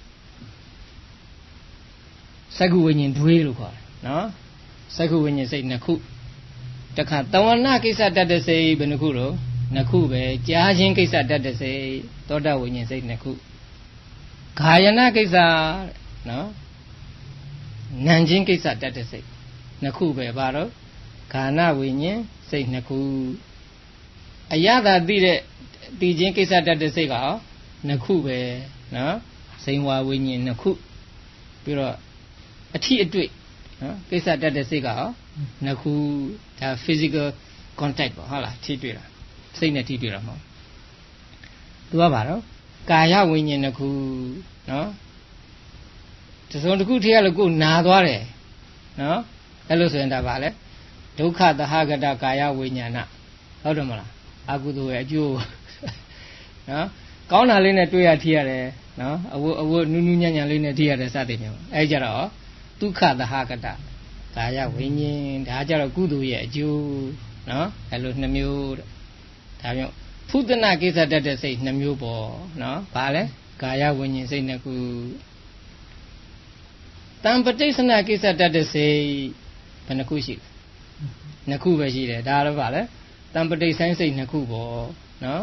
စက္ခုဝိညာဉ်ဒွေးလို့ခေါ်တယ်နော်စက္ခုဝိညာဉ်စိတ်နှစ်ခုတခါတဝနာကိစ္စတတ်တဲ့စိတ်ဘယ်နှခုတော့နှစ်ခုပဲကြားခြင်းကိစ္စတတ်တဲ့စိတ်သောတာဝိညာဉ်စိတ်နှစ်ခုဂာယနာကိစ္စနော်နံချင်းကိစ္စတတ်တဲ့စိတ်နှစ်ခုပဲဘာတော့ဂာနဝိညာဉ်စိတ်နှစ်ခုအယတာသိတဲ့သိချင်းကိစ္စတတ်တဲ့စိတ်ကနှစ်ခုပဲနော်စိန်ဝါဝိညာဉ်နှစ်ခုပြီးတော့အထီးအတွေ့နော်ကိစ္စတတ်တဲ့စိတ်ကနှစ်ခုဒါ physical contact ပေါ့ဟုတ်လားထိတွေ့တာစိတ်နဲ့ထိတွေ့တာမဟုတ်သူကဘာတော့ကာယဝိညာဉ်နှစ်ခုနော်တစုံတစ်ခုထည့်ရလို့ကိုယ်နာသွားတယ်နော်အဲ့လိုဆိုရင်ဒါပါလေဒုက္ခသဟဂတကာယဝိညာဏဟုတ်တယ်မလားအကုသိုလ်ရဲ့အကျိုးနော်ကောင်းတာလေးနဲ့တွေ့ရထိရတယ်နော်အဝတ်အဝတ်နူးနူးညံ့ညံ့လေးနဲ့ထိရတယ်စသည်မျိုးအဲ့ကြတော့ဒုက္ခသဟဂတကာယဝိညာဉ်ဒါကြတော့ကုသိုလ်ရဲ့အကျိုးနော်အဲ့လိုနှမျိုးတဲ့ဒါမျိုးဖုဒနာကိစ္စတတ်တဲ့စိတ်နှမျိုးပေါ့နော်ဘာလဲကာယဝိညာဉ်စိတ်နှစ်ခုတံပဋိစ္စနာကိစ္စတတ်တဲ့စိတ်ဘယ်နှခုရှိလဲနှစ်ခုပဲရှိတယ်ဒါတော့ဘာလဲတံပဋိဆိုင်စိတ်နှစ်ခုပေါ့နော်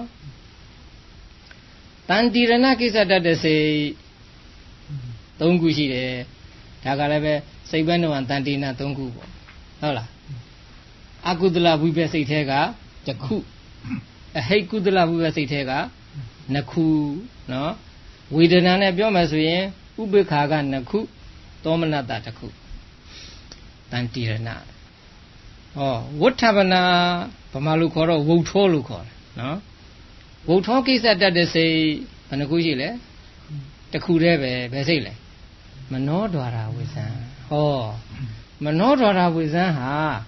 တန်တိရဏကိစ္စတတ်တဲ့စိတ်သုံးခုရှိတယ်ဒါကလည်းပဲစိတ်ဘက်နှုတ်တန်တိနာသုံးခုပေါ့ဟုတ်လားအကုသလဝိပဿစိတ်ထဲကတစ်ခုအဟိတ်ကုသလဝိပဿစိတ်ထဲကနှစ်ခုနော်ဝေဒနာနဲ့ပြောမယ်ဆိုရင်ဥပေက္ခာကနှစ်ခုသောမနတတစ်ခုတန်တိရဏဩဝဋ္ဌပနာဗမာလူခေါ်တော့ဝုတ်ထောလို့ခေါ်တယ်နော်ဝုတ်ထောကိစ္စတတ်တဲ့စိတ်ဘယ်နှခုရှိလဲတစ်ခုတည်းပဲဘယ်စိတ်လဲမနောဒွါရဝိဇံဟောမနောဒွါရဝိဇံဟာ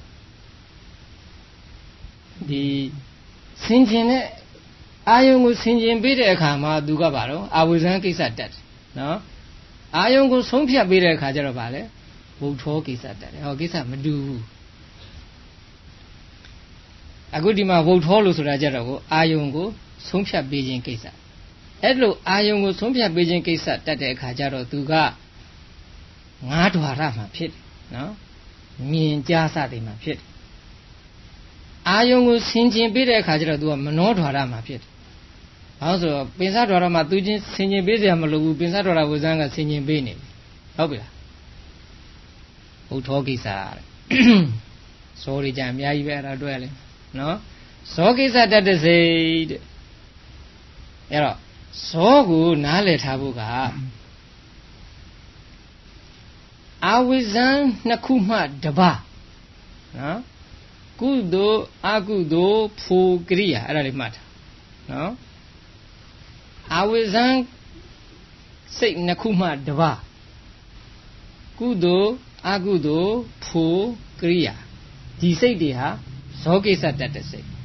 ဒီဆင်ခြင်တဲ့အာယုံကိုဆင်ခြင်ပေးတဲ့အခါမှာသူကဘာတော့အဝိဇံကိစ္စတတ်နော်အာယုံကိုဆုံးဖြတ်ပေးတဲ့အခါကျတော့ဗာလဲဝုတ်ထောကိစ္စတတ်တယ်ဟောကိစ္စမတူဘူးအခုဒီမှာဝုတ်ထောလို့ဆိုတာကြတော့ကိုအာယုံကိုဆုံးဖြတ်ပေးခြင်းကိစ္စအဲ့လိုအာယုံကိုဆုံးဖြတ်ပေးခြင်းကိစ္စတတ်တဲ့အခါကျတော့သူကငါးဓွာရမှာဖြစ်တယ်နော်မြင်ကြားစသည်မှာဖြစ်တယ်အာယုံကိုဆင်ခြင်ပေးတဲ့အခါကျတော့သူကမနောဓွာရမှာဖြစ်တယ်ဘာလို့ဆိုတော့ပင်စဓွာရမှာသူချင်းဆင်ခြင်ပေးစရာမလိုဘူးပင်စဓွာရဝဇန်းကဆင်ခြင်ပေးနေပြီဟုတ်ပြီလားဘုထောကိစ္စစောရကြအများကြီးပဲအဲ့ဒါတွေ့လဲနော်ဇောကိစ္စတတ်တဲ့စိတ်တဲ့အဲ့တော့ဇောကိုနားလည်ထားဖို့ကအာဝိဇ္ဇံနှစ်ခုမှတပါနော်ကုသိုလ်အကုသိုလ်ဖို့ကရိယာအဲ့ဒါလေးမှတ်ထားနော်အာဝိဇ္ဇံစိတ်နှစ်ခုမှတပါကုသိုလ်အကုသိုလ်ဖို့ကရိယာဒီစိတ်တွေဟာဇောကိစ္စတတ်တဲ့စိတ်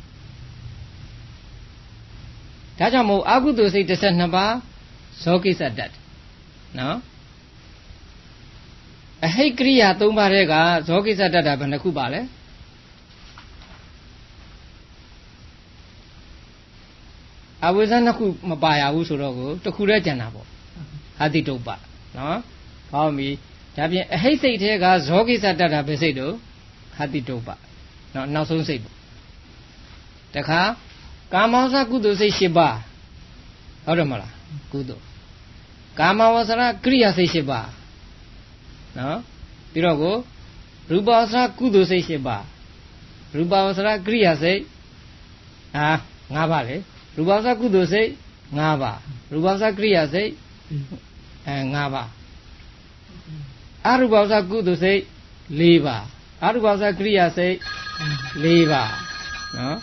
ဒါကြောင့်မို့အကုသိုလ်စိတ်တစ်နှစ်ပါးဇောကိစ္စတတ်တယ်နော်အဟိတ်ကရိယာသုံးပါးတဲ့ကဇောကိစ္စတတ်တာဘယ်နှခုပါလဲအဝိဇ္ဇနှစ်ခုမပါရဘူးဆိုတော့ကိုတစ်ခုတည်းကျန်တာပေါ့ဟာတိတုပ္ပနော်ဟောပြီဒါပြင်အဟိတ်စိတ်တဲ့ကဇောကိစ္စတတ်တာပဲစိတ်တို့ဟာတိတုပ္ပနော်နောက်ဆုံးစိတ်ပေါ့တခါကာမောဇကုသိုလ်စိတ်၈ပါးဟုတ်တယ်မလားကုသိုလ်ကာမဝဆရကရိယာစိတ်၈ပါးနော်ပြီးတော့ကိုရူပဝဆရကုသိုလ်စိတ်၈ပါးရူပဝဆရကရိယာစိတ်အာ၅ပါးလေရူပဝဆရကုသိုလ်စိတ်၅ပါးရူပဝဆရကရိယာစိတ်အဲ၅ပါးအရူပဝဆရကုသိုလ်စိတ်၄ပါးအရူပဝဆရကရိယာစိတ်၄ပါးနော်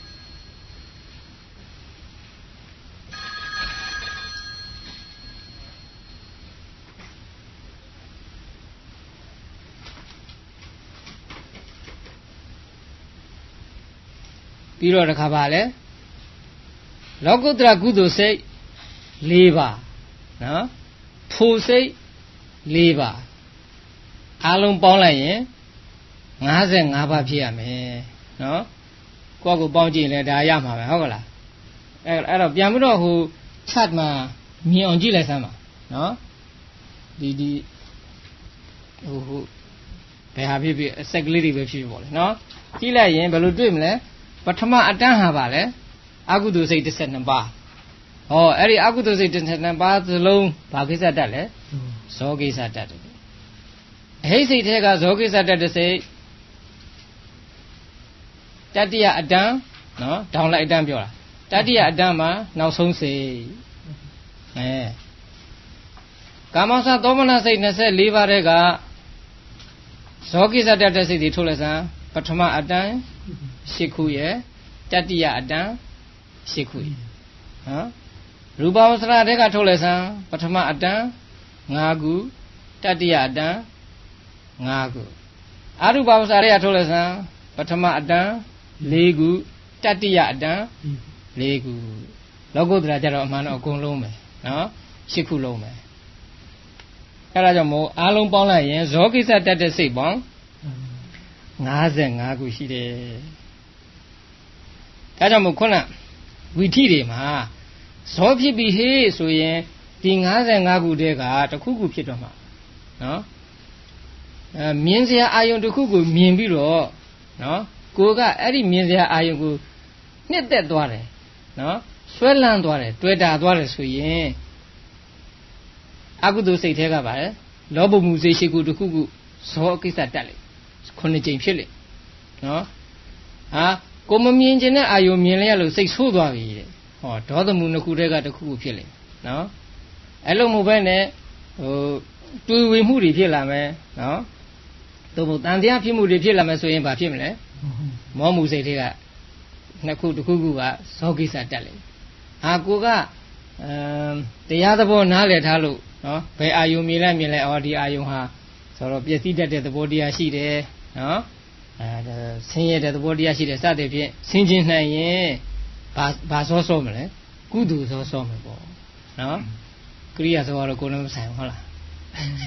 ပြီးတော့တခါပါလဲလောကုတ္တရာကုသိုလ်စိတ်၄ပါးနော်ဖို့စိတ်၄ပါးအလုံးပေါင်းလိုက်ရင်၅၅ပါးဖြစ်ရမယ်နော်ကိုယ့်ကိုပေါင်းကြည့်ရင်လည်းဒါရမှာပဲဟုတ်ကလားအဲအဲ့တော့ပြန်ပြီးတော့ဟို chart မှာမြင်အောင်ကြည့်လိုက်စမ်းပါနော်ဒီဒီဟိုဟိုဘယ်ဟာဖြစ်ဖြစ်အဆက်ကလေးတွေပဲဖြစ်ဖြစ်ပေါ့လေနော်ကြည့်လိုက်ရင်ဘယ်လိုတွေ့မလဲပထမအတန်းဟာပါလေအကုသိုလ်စိတ်တစ်နှစ်ပါးဟောအဲ့ဒီအကုသိုလ်စိတ်တစ်နှစ်ပါးသလုံးဘာကိစ္စတတ်လဲဇောကိစ္စတတ်တယ်အဟိစိတ်ထဲကဇောကိစ္စတတ်တဲ့စိတ်တတိယအတန်းနော်ဒေါင်လိုက်အတန်းပြောတာတတိယအတန်းမှာနောက်ဆုံးစိတ်အဲကာမောသသောမနစိတ်၂၄ပါးတဲ့ကဇောကိစ္စတတ်တဲ့စိတ်တွေထုတ်လိုက်စမ်းပထမအတန်းရှစ်ခုရဲ့တတိယအတန်းရှစ်ခုရဲ့နော်ရူပဝဆရာတဲ့ကထုတ်လိုက်စမ်းပထမအတန်း၅ခုတတိယအတန်း၅ခုအရူပဝဆရာတဲ့ကထုတ်လိုက်စမ်းပထမအတန်း၄ခုတတိယအတန်း၄ခုလောကုတ္တရာကျတော့အမှန်တော့အကုန်လုံးပဲနော်ရှစ်ခုလုံးပဲအဲ့ဒါကြောင့်မို့အားလုံးပေါင်းလိုက်ရင်ဇောကိစ္စတတ်တဲ့စိတ်ပေါင်း၅၅ခုရှိတယ်ဒါကြောင့်မို့ခုနဝီထိတွေမှာဇောဖြစ်ပြီဟေးဆိုရင်ဒီ၅၅ခုတည်းကတစ်ခုခုဖြစ်တော့မှာနော်အဲမြင်စရာအာယုံတစ်ခုကိုမြင်ပြီးတော့နော်ကိုကအဲ့ဒီမြင်စရာအာယုံကိုနှစ်သက်သွားတယ်နော်ဆွဲလန်းသွားတယ်တွေ့တာသွားတယ်ဆိုရင်အကုသိုလ်စိတ်ထဲကပါလေလောဘမှုစိတ်ရှိခုတစ်ခုခုဇောကိစ္စတက်လေခုနှစ်ကြိမ်ဖြစ်လေနော်ဟာကိုမမြင်ခြင်းနဲ့အာယုံမြင်လိုက်ရလို့စိတ်ဆိုးသွားပြီတဲ့ဟောဒေါသမှုနှစ်ခုတည်းကတစ်ခုခုဖြစ်လေနော်အဲ့လိုမဟုတ်ဘဲနဲ့ဟိုတွေးဝေမှုတွေဖြစ်လာမယ်နော်သို့မဟုတ်တန်တရားဖြစ်မှုတွေဖြစ်လာမယ်ဆိုရင်ဘာဖြစ်မလဲမောမှုစိတ်တွေကနှစ်ခုတစ်ခုခုကဇောကိစ္စတက်လေဟာကိုကအမ်တရားသဘောနားလည်ထားလို့နော်ဘယ်အာယုံမြင်လဲမြင်လဲအော်ဒီအာယုံဟာဆိုတော့ပျက်စီးတတ်တဲ့သဘောတရားရှိတယ်နော်အဲဆင်းရဲတဲ့သဘောတရားရှိတယ်စသဖြင့်ဆင်းခြင်းနိုင်ရင်ဘာဘာစောစောမလဲကုသိုလ်စောစောမယ်ပေါ့နော်ကရိယာစောကတော့ကိုယ်လည်းမဆိုင်ဟုတ်လား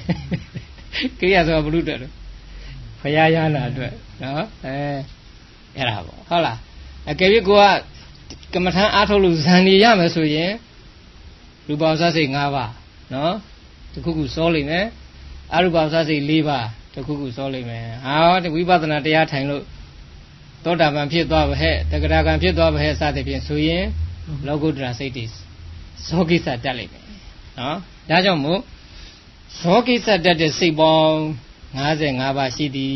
ကရိယာစောဘုရုအတွက်ဘုရားရဟနာအတွက်နော်အဲအဲ့ဒါပေါ့ဟုတ်လားအကယ်၍ကိုကကမ္မထမ်းအားထုတ်လို့ဇန်နေရမယ်ဆိုရင်ရူပဝဆစိတ်၅ပါးနော်တခုခုစောလိမ့်မယ်အရူပဝဆစိတ်၄ပါးတခုခုစောလိမ့်မယ်ဟာဝိပဿနာတရားထိုင်လို့သောတာပန်ဖြစ်သွားပါဟဲ့တဂရကံဖြစ်သွားပါဟဲ့စသဖြင့်ဆိုရင်လောကုတ္တရာစိတ်တွေဇောကိစ္စတက်လိမ့်မယ်နော်ဒါကြောင့်မို့ဇောကိစ္စတက်တဲ့စိတ်ပေါင်း၅၅ပါးရှိသည်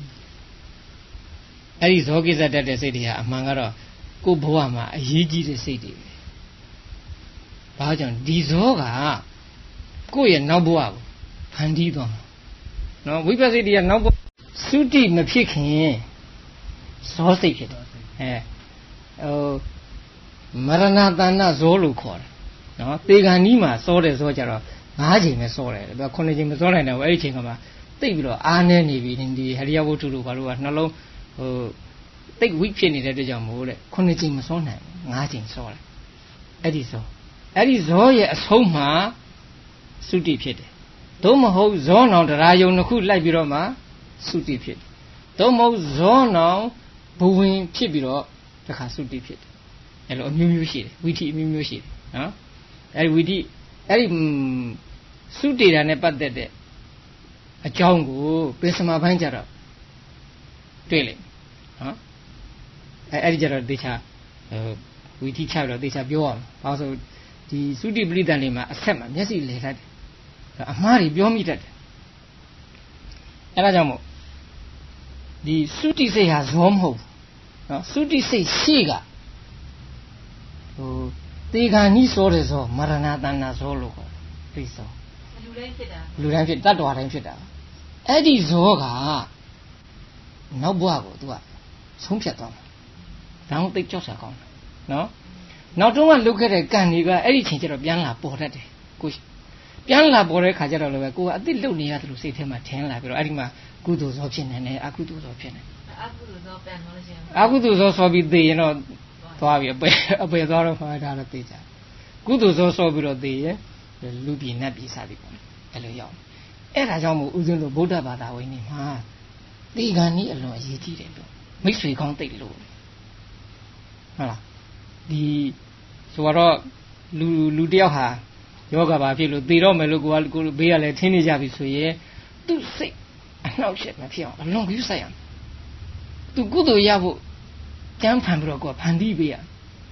အဲ့ဒီဇောကိစ္စတက်တဲ့စိတ်တွေဟာအမှန်ကတော့ကိုယ်ဘဝမှာအရေးကြီးတဲ့စိတ်တွေပဲဘာကြောင့်ဒီဇောကကိုယ့်ရဲ့နောက်ဘဝကိုဖန်တီးသွားမှာနော်ဝိပဿနာတရားနောက်ဘဝသုတိမဖြစ်ခင်ဇောစိတ်ဖြစ်တယ်အဲဟိုမရဏတဏ္ဍဇောလို့ခေါ်တယ်နော်သေဂန်နီးမှာစောတယ်ဇောကြတော့၅ချိန်ပဲစောတယ်ဒါခုနှစ်ချိန်မစောနိုင်တော့အဲ့ဒီချိန်ကမှတိတ်ပြီးတော့အားနေနေပြီဒီဟရိယဝတ္ထုတို့ဘာလို့ကနှလုံးဟိုတိတ်ဝိဖြစ်နေတဲ့အတွက်ကြောင့်မို့တဲ့ခုနှစ်ချိန်မစောနိုင်၅ချိန်စောတယ်အဲ့ဒီဇောအဲ့ဒီဇောရဲ့အဆုံးမှာသုတိဖြစ်တယ်သို့မဟုတ်ဇောနောင်တရားယုံတစ်ခုလိုက်ပြီးတော့မှသုတိဖြစ်တယ်သို့မဟုတ်ဇောနောင်ဘဝင်ဖြစ်ပြီးတော့တခါသုတိဖြစ်တယ်အဲ့လိုအမျိုးမျိုးရှိတယ်ဝိထိအမျိုးမျိုးရှိတယ်နော်အဲ့ဒီဝိထိအဲ့ဒီသုတေတာနဲ့ပတ်သက်တဲ့အကြောင်းကိုပိစမပိုင်းကြတော့တွေ့လိမ့်နော်အဲ့အဲ့ဒီကြတော့တေချာဝိထိချပြီးတော့တေချာပြောရအောင်ဘာလို့ဆိုဒီသုတိပရိသန်တွေမှာအဆက်မှာမျက်စိလဲတတ်တယ်အမှားတွေပြောမိတတ်တယ်အဲ့ဒါကြောင့်မို့ဒီသုတိစိတ်ဟာဇောမဟုတ်ဘူးနော်သုတိစိတ်ရှိကဟိုတေခာနီးစောတယ်ဆိုမရဏတဏ္ဍဇောလို့ခေါ်တယ်သိစောလူတိုင်းဖြစ်တာလူတိုင်းဖြစ်တတ္တဝါတိုင်းဖြစ်တာအဲ့ဒီဇောကနောက်ဘဝကို तू ကဆုံးဖြတ်သွားမှာဒါမှသိကြောက်စရာကောင်းတယ်နော်နောက်တော့ကလုတ်ခဲ့တဲ့ကံတွေကအဲ့ဒီချိန်ကျတော့ပြန်လာပေါ်တတ်တယ်ကိုပြန်လာပေါ်တဲ့ခါကျတော့လည်းပဲကိုကအစ်စ်လုတ်နေရတယ်လို့စိတ်ထဲမှာထင်လာပြီးတော့အဲ့ဒီမှာကုသိုလ်ဇောဖြစ်နေတယ်အကုသိုလ်ဇောဖြစ်နေအကုသိုလ်ဇောပြန်လို့ရှိရင်အကုသိုလ်ဇောဆောပြီးသိရင်တော့သွားပြီအပေအပေသွားတော့ခါတာတော့သိကြကုသိုလ်ဇောဆောပြီးတော့သိရင်လူပြည်နတ်ပြည်စသည်ပေါ့အဲ့လိုရောက်အဲ့ဒါကြောင့်မို့ဥစဉ်လို့ဗုဒ္ဓဘာသာဝင်နေမှာသေဂန်ကြီးအလွန်အရေးကြီးတယ်လို့မိတ်ဆွေကောင်းသိလို့ဟုတ်လားဒီဆိုတော့လူလူတယောက်ဟာယောဂဘာဖြစ်လို့သေတော့မယ်လို့ကိုကကိုဘေးကလည်းထင်းနေကြပြီဆိုရင်သူ့စိတ်အနှောက်အယှက်မဖြစ်အောင်အလွန်ကြီးဆိုင်ရမယ်သူကုသိုလ်ရဖို့ကြမ်းဖန်ပြီးတော့ကိုကဖန်တီးပေးရ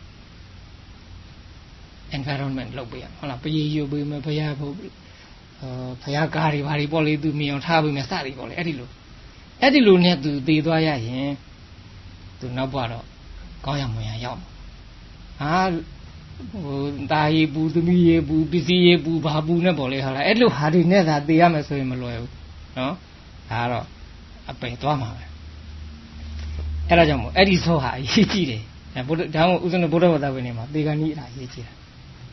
environment လုပ်ပေးရဟုတ်လားပရိယုပေးမယ်ဘုရားဖို့အာဘုရားကားတွေဘာတွေပေါ့လေသူမြင်အောင်ထားပေးမယ်စသည်ပေါ့လေအဲ့ဒီလိုအဲ့ဒီလိုနဲ့သူသေသွားရရင်သူနောက်ဘတော့ကောင်းရမွန်ရရောက်မှာဟာဟိုတာရီပူသမီးရီပူပစ္စည်းရီပူဘာပူနဲ့ပေါ့လေဟုတ်လားအဲ့လိုဟာတွေနဲ့သာသေရမယ်ဆိုရင်မလွယ်ဘူးနော်ဒါကတော့အပယ်သွားမှာပဲအဲ့ဒါကြောင့်မို့အဲ့ဒီဇောဟာအရေးကြီးတယ်ဘုရားဒါမှမဟုတ်ဥစ္စနဘုရားဘာသာဝင်နေမှာသေဂန်ကြီးအရေးကြီးတာ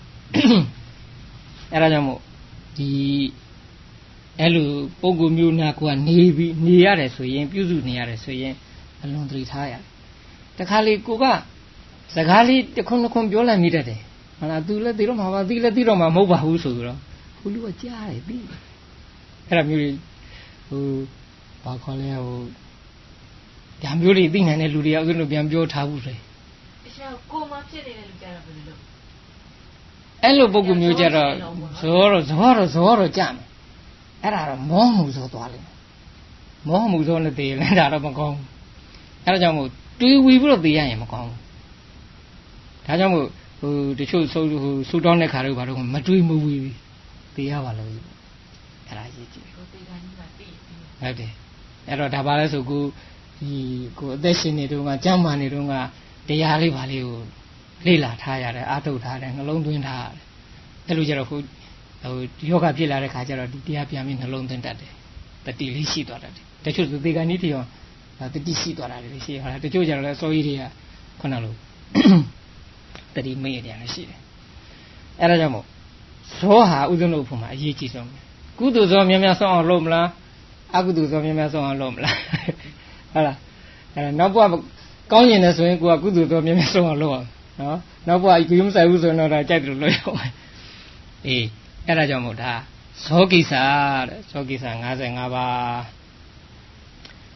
အဲ့ဒါကြောင့်မို့ဒီအဲ့လိုပုံကူမျိုးနာကနေပြီးနေရတယ်ဆိုရင်ပြုစုနေရတယ်ဆိုရင်အလွန်သတိထားရတယ်တခါလေကိုကစကားလေးတစ်ခွန်းတစ်ခွန်းပြောလိုက်မိတတ်တယ်ဟုတ်လားသူလည်းသိတော့မှာပါသူလည်းသိတော့မှာမဟုတ်ပါဘူးဆိုတော့ဟိုလူကကြားတယ်သိအဲ့ဒါမျိုးဟိုဘာခေါ်လဲဟိုဒါမျိုးတွေသိနိုင်တဲ့လူတွေကဥစ္စာတို့ပြန်ပြောထားဘူးဆိုရင်အရှာကိုမဖြစ်နေတဲ့လူကြတော့ဘယ်လိုလုပ်အဲ့လိုပုံကူမျိုးကြတော့ဇောတော့ဇောတော့ဇောတော့ကြမယ်အဲ့ဒါတော့မောမှုဇောသွားလိမ့်မယ်မောမှုဇောနဲ့တည်ရင်ဒါတော့မကောင်းဘူးအဲ့ဒါကြောင့်မို့တွေးဝီပြီးတော့တည်ရရင်မကောင်းဘူးဒါကြောင့်မို့ဟိုတချို့ဆိုဟိုဆူတောင်းတဲ့ခါတို့ဘာလို့မတွေးမဝီဘူးတည်ရပါလို့အဲ့ဒါရေးကြည့်ကိုတည်တာကြီးပါတည်ဟုတ်တယ်အဲ့တော့ဒါပါလဲဆိုကိုဒီကိုအသက်ရှင်နေတုန်းကကြမ်းမာနေတုန်းကတရားလေးပါလေးကိုလေ့လာထားရတယ်အာထုတ်ထားတယ်နှလုံးသွင်းထားရတယ်အဲ့လိုကြတော့ဟိုဟိုယောဂဖြစ်လာတဲ့ခါကျတော့ဒီတရားပြန်ပြီးနှလုံးသွင်းတတ်တယ်တတိလေးရှိသွားတတ်တယ်တချို့သူသေကဏီတီရောတတိရှိသွားတာလေရှိဟုတ်လားတချို့ကျတော့လဲစောကြီးတွေကခုနလိုတတိမေ့ရတယ်လည်းရှိတယ်အဲ့ဒါကြောင့်မို့ဇောဟာဥဒ္ဒနုဖို့မှာအရေးကြီးဆုံးပဲကုသိုလ်ဇောများများဆောင်အောင်လုပ်မလားအကုသိုလ်ဇောများများဆောင်အောင်လုပ်မလားဟုတ်လားအဲ့ဒါနောက်ဘဝကောင်းရင်လည်းဆိုရင်ကိုကကုသိုလ်ဇောများများဆောင်အောင်လုပ်အောင်နော်နောက်ဘဝကိုမဆိုင်ဘူးဆိုတော့ဒါကြိုက်တယ်လို့လုပ်ရအောင်အေးအဲ့ဒါကြောင့်မို့ဒါဇောကိစ္စတဲ့ဇောကိစ္စ၅၅ပါး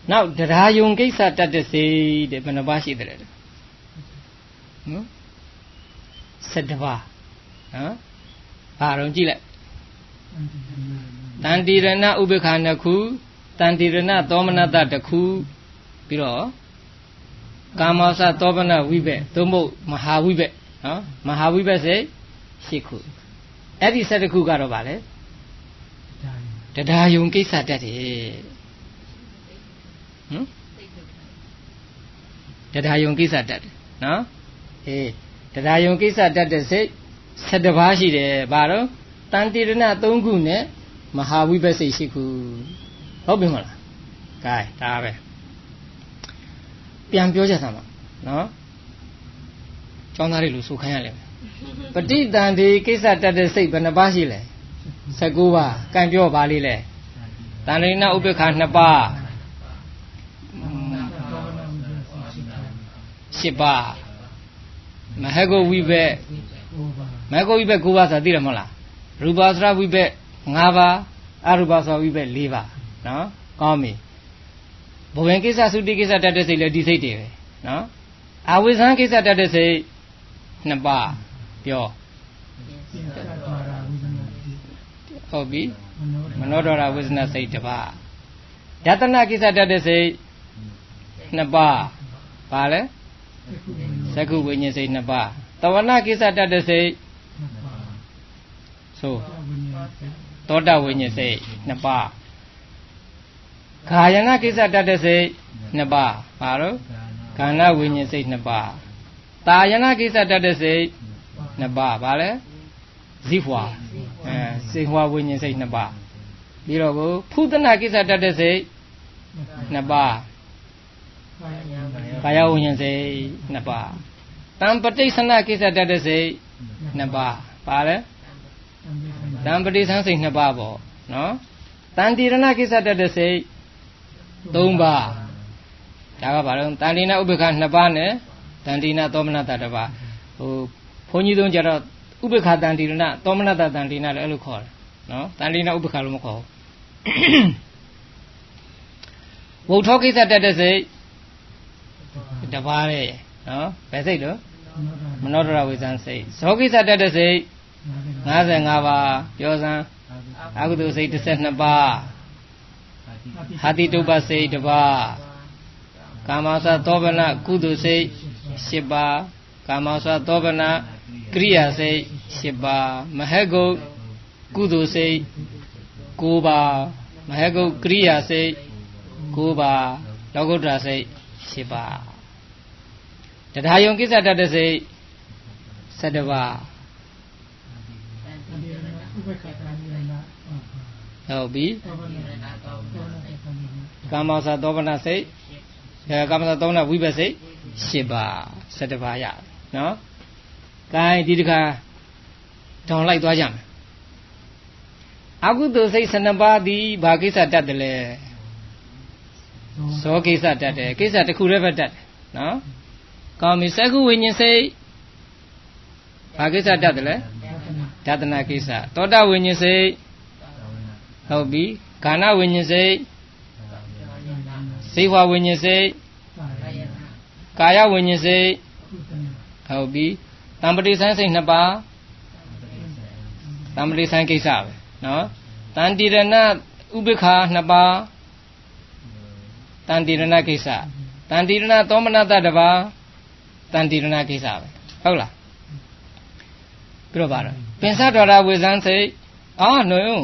နောက်တရားယုံကိစ္စတတ်တဲ့စိတ်တဲ့ဘယ်နှပါးရှိတယ်လဲနော်ဆယ်တပါးနော်ဘာတော့ကြည့်လိုက်တန်တိရဏဥပ္ပခာနှစ်ခုတန်တိရဏသောမနတတစ်ခုပြီးတော့ကာမောစသောပနဝိဘက်သို့မဟုတ်မဟာဝိဘက်နော်မဟာဝိဘက်စိတ်ရှစ်ခုအဲ့ဒီဆက်တစ်ခုကတော့ဗာလဲတရားယုံကိစ္စတတ်တယ်ဟမ်တရားယုံကိစ္စတတ်တယ်နော်အေးတရားယုံကိစ္စတတ်တဲ့စိတ်ဆယ်တပါးရှိတယ်ဗာတော့တန်တိရဏသုံးခုနဲ့မဟာဝိဘက်စိတ်ရှိခုဟုတ်ပြီမလား gain ဒါပဲပြန်ပြောကြသမှာနော်ကျောင်းသားတွေလို့ဆိုခိုင်းရလဲပဋိသန္ဓေကိစ္စတတ်တဲ့စိတ်ဘယ်နှပါးရှိလဲဆယ်ကိုးပါး gain ပြောပါလိမ့်လေတန်တိရဏဥပ္ပခာနှစ်ပါးရှစ်ပါးမဟဂုဝိဘက်မဟဂုဝိဘက်၉ပါးဆိုတာသိတယ်မဟုတ်လားရူပသရဝိဘက်၅ပါးအရူပသရဝိဘက်၄ပါးနော်ကောင်းပြီဘဝင်ကိစ္စသုတိကိစ္စတတ်တဲ့စိတ်လည်းဒီစိတ်တွေပဲနော်အဝိဇ္ဇံကိစ္စတတ်တဲ့စိတ်နှစ်ပါးပြောဟုတ်ပြီမနောဒရဝိဇ္ဇနာစိတ်တစ်ပါးယတနာကိစ္စတတ်တဲ့စိတ်နှစ်ပါးပါလဲသက္ကုဝိညာဉ်စိတ်နှစ်ပါးတဝနာကိစ္စတတ်တဲ့စိတ်ဆိုသောတဝိညာဉ်စိတ်နှစ်ပါးခာယနာကိစ္စတတ်တဲ့စိတ်နှစ်ပါးပါတော့ခန္ဓာဝိညာဉ်စိတ်နှစ်ပါးတာယနာကိစ္စတတ်တဲ့စိတ်နှစ်ပါးပါလဲဇိဖွာအဲစေဟွာဝိညာဉ်စိတ်နှစ်ပါးပြီးတော့ကိုဖုသနာကိစ္စတတ်တဲ့စိတ်နှစ်ပါးကာယဝိညာဉ်စိတ်နှစ်ပါးတံပဋိစ္စနာကိစ္စတတ်တဲ့စိတ်နှစ်ပါးပါလဲတံပဋိသံစိတ်နှစ်ပါးပေါ့နော်တန်တိရဏကိစ္စတတ်တဲ့စိတ်သုံးပါးဒါကဘာလို့တန်တိနာဥပ္ပခာနှစ်ပါးနဲ့တန်တိနာသောမနတတစ်ပါးဟိုဘုန်းကြီးသုံးကြတော့ဥပ္ပခာတန်တိရဏသောမနတတန်တိနာလည်းအဲ့လိုခေါ်တယ်နော်တန်တိနာဥပ္ပခာလို့မခေါ်ဘူးဝုထောကိစ္စတတ်တဲ့စိတ်တစ်ပါးလေနော်ဘယ်စိတ်လို့မနောဒရဝိဇ္ဇံစိတ်ဇောကိစ္စတတ်တဲ့စိတ်၅၅ပါးပြောစမ်းအကုသိုလ်စိတ်၁၂ပါးဟာတိတုပ္ပစိတ်တစ်ပါးကာမသသောဗနာကုသိုလ်စိတ်၈ပါးကာမသသောဗနာကရိယာစိတ်၈ပါးမဟဂုတ်ကုသိုလ်စိတ်၉ပါးမဟဂုတ်ကရိယာစိတ်၉ပါးလောကုတ္တရာစိတ်၈ပါးတရားယုံကိစ္စတတ်တဲ့စိတ်၁၁ပါးဟုတ်ပြီကာမသသောဗနာစိတ်ကာမသသောဗနာဝိဘတ်စိတ်၈ပါး၁၁ပါးရနော် gain ဒီတခါတောင်းလိုက်သွားကြမယ်အကုသိုလ်စိတ်၁၂ပါးသည်ဘာကိစ္စတတ်တယ်လဲဇောကိစ္စတတ်တယ်ကိစ္စတစ်ခုတည်းပဲတတ်တယ်နော်ကောင်းပြီသက္ကုဝိညာဉ်စိတ်ဘာကိစ္စတတ်တယ်လဲဒသနာကိစ္စသောတာဝိညာဉ်စိတ်ဟုတ်ပြီခန္ဓာဝိညာဉ်စိတ်စေဝဝိညာဉ်စိတ်ကာယဝိညာဉ်စိတ်ဟုတ်ပြီတံပတိဆိုင်စိတ်နှစ်ပါးတံပတိဆိုင်ကိစ္စပဲနော်တန်တိရဏဥပ္ပခာနှစ်ပါးတန်တိရဏကိစ္စတန်တိရဏသောမနတတစ်ပါးတန်တိရဏကိစ္စပဲဟုတ်လားပြတော့ပါတော့ပင်စတော်ရာဝေဇန်စိတ်အော်နှုံ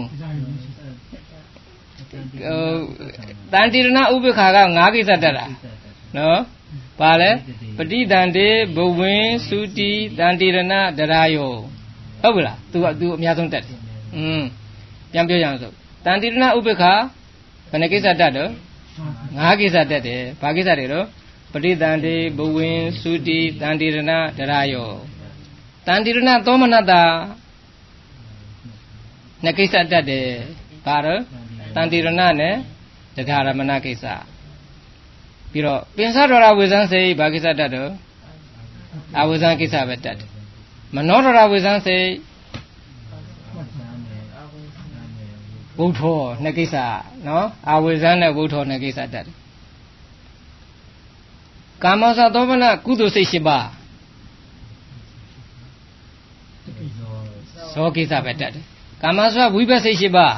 တန်တိရဏဥပ္ပခာက၅ကိစ္စတက်တာနော်ပါလဲပဋိသန္ဓေဘဝင်သုတိတန်တိရဏဒရာယောဟုတ်ပြီလား तू က तू အများဆုံးတက်တယ်อืมပြန်ပြောရအောင်ဆိုတန်တိရဏဥပ္ပခာဘယ်နှကိစ္စတက်တော့၅ကိစ္စတက်တယ်ဘာကိစ္စတွေတော့ပဋိသန္ဓေဘဝင်သုတိတန်တိရဏဒရာယောတန်တိရဏသောမနတနှစ်ကိစ္စတက်တယ်ဘာတော့တန်တိရဏနဲ့တရားရမဏကိစ္စပြီးတော့ပင်စတော်ရာဝေဇန်စိတ်ဘာကိစ္စတတ်တော့အဝေဇန်ကိစ္စပဲတတ်တယ်မနောတော်ရာဝေဇန်စိတ်ဝုထောနှစ်ကိစ္စနော်အဝေဇန်နဲ့ဝုထောနှစ်ကိစ္စတတ်တယ်ကာမစာသောမနကုသိုလ်စိတ်ရှိပါသောကိစ္စပဲတတ်တယ်ကာမစာဝိပဿစိတ်ရှိပါ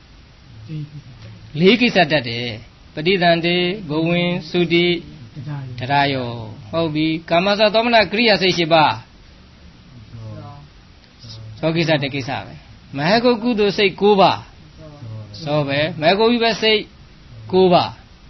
လေးကိစ္စတတ်တယ်ပဋိသန္ဓေဘဝင်သုတိတရားယောဟုတ်ပြီကာမစာသောမနကရိယာစိတ်ရှိပါသောကိစ္စတကိစ္စပဲမဟကုကုသိုလ်စိတ်၉ပါးသောပဲမဟကုဝိပဿစိတ်၉ပါး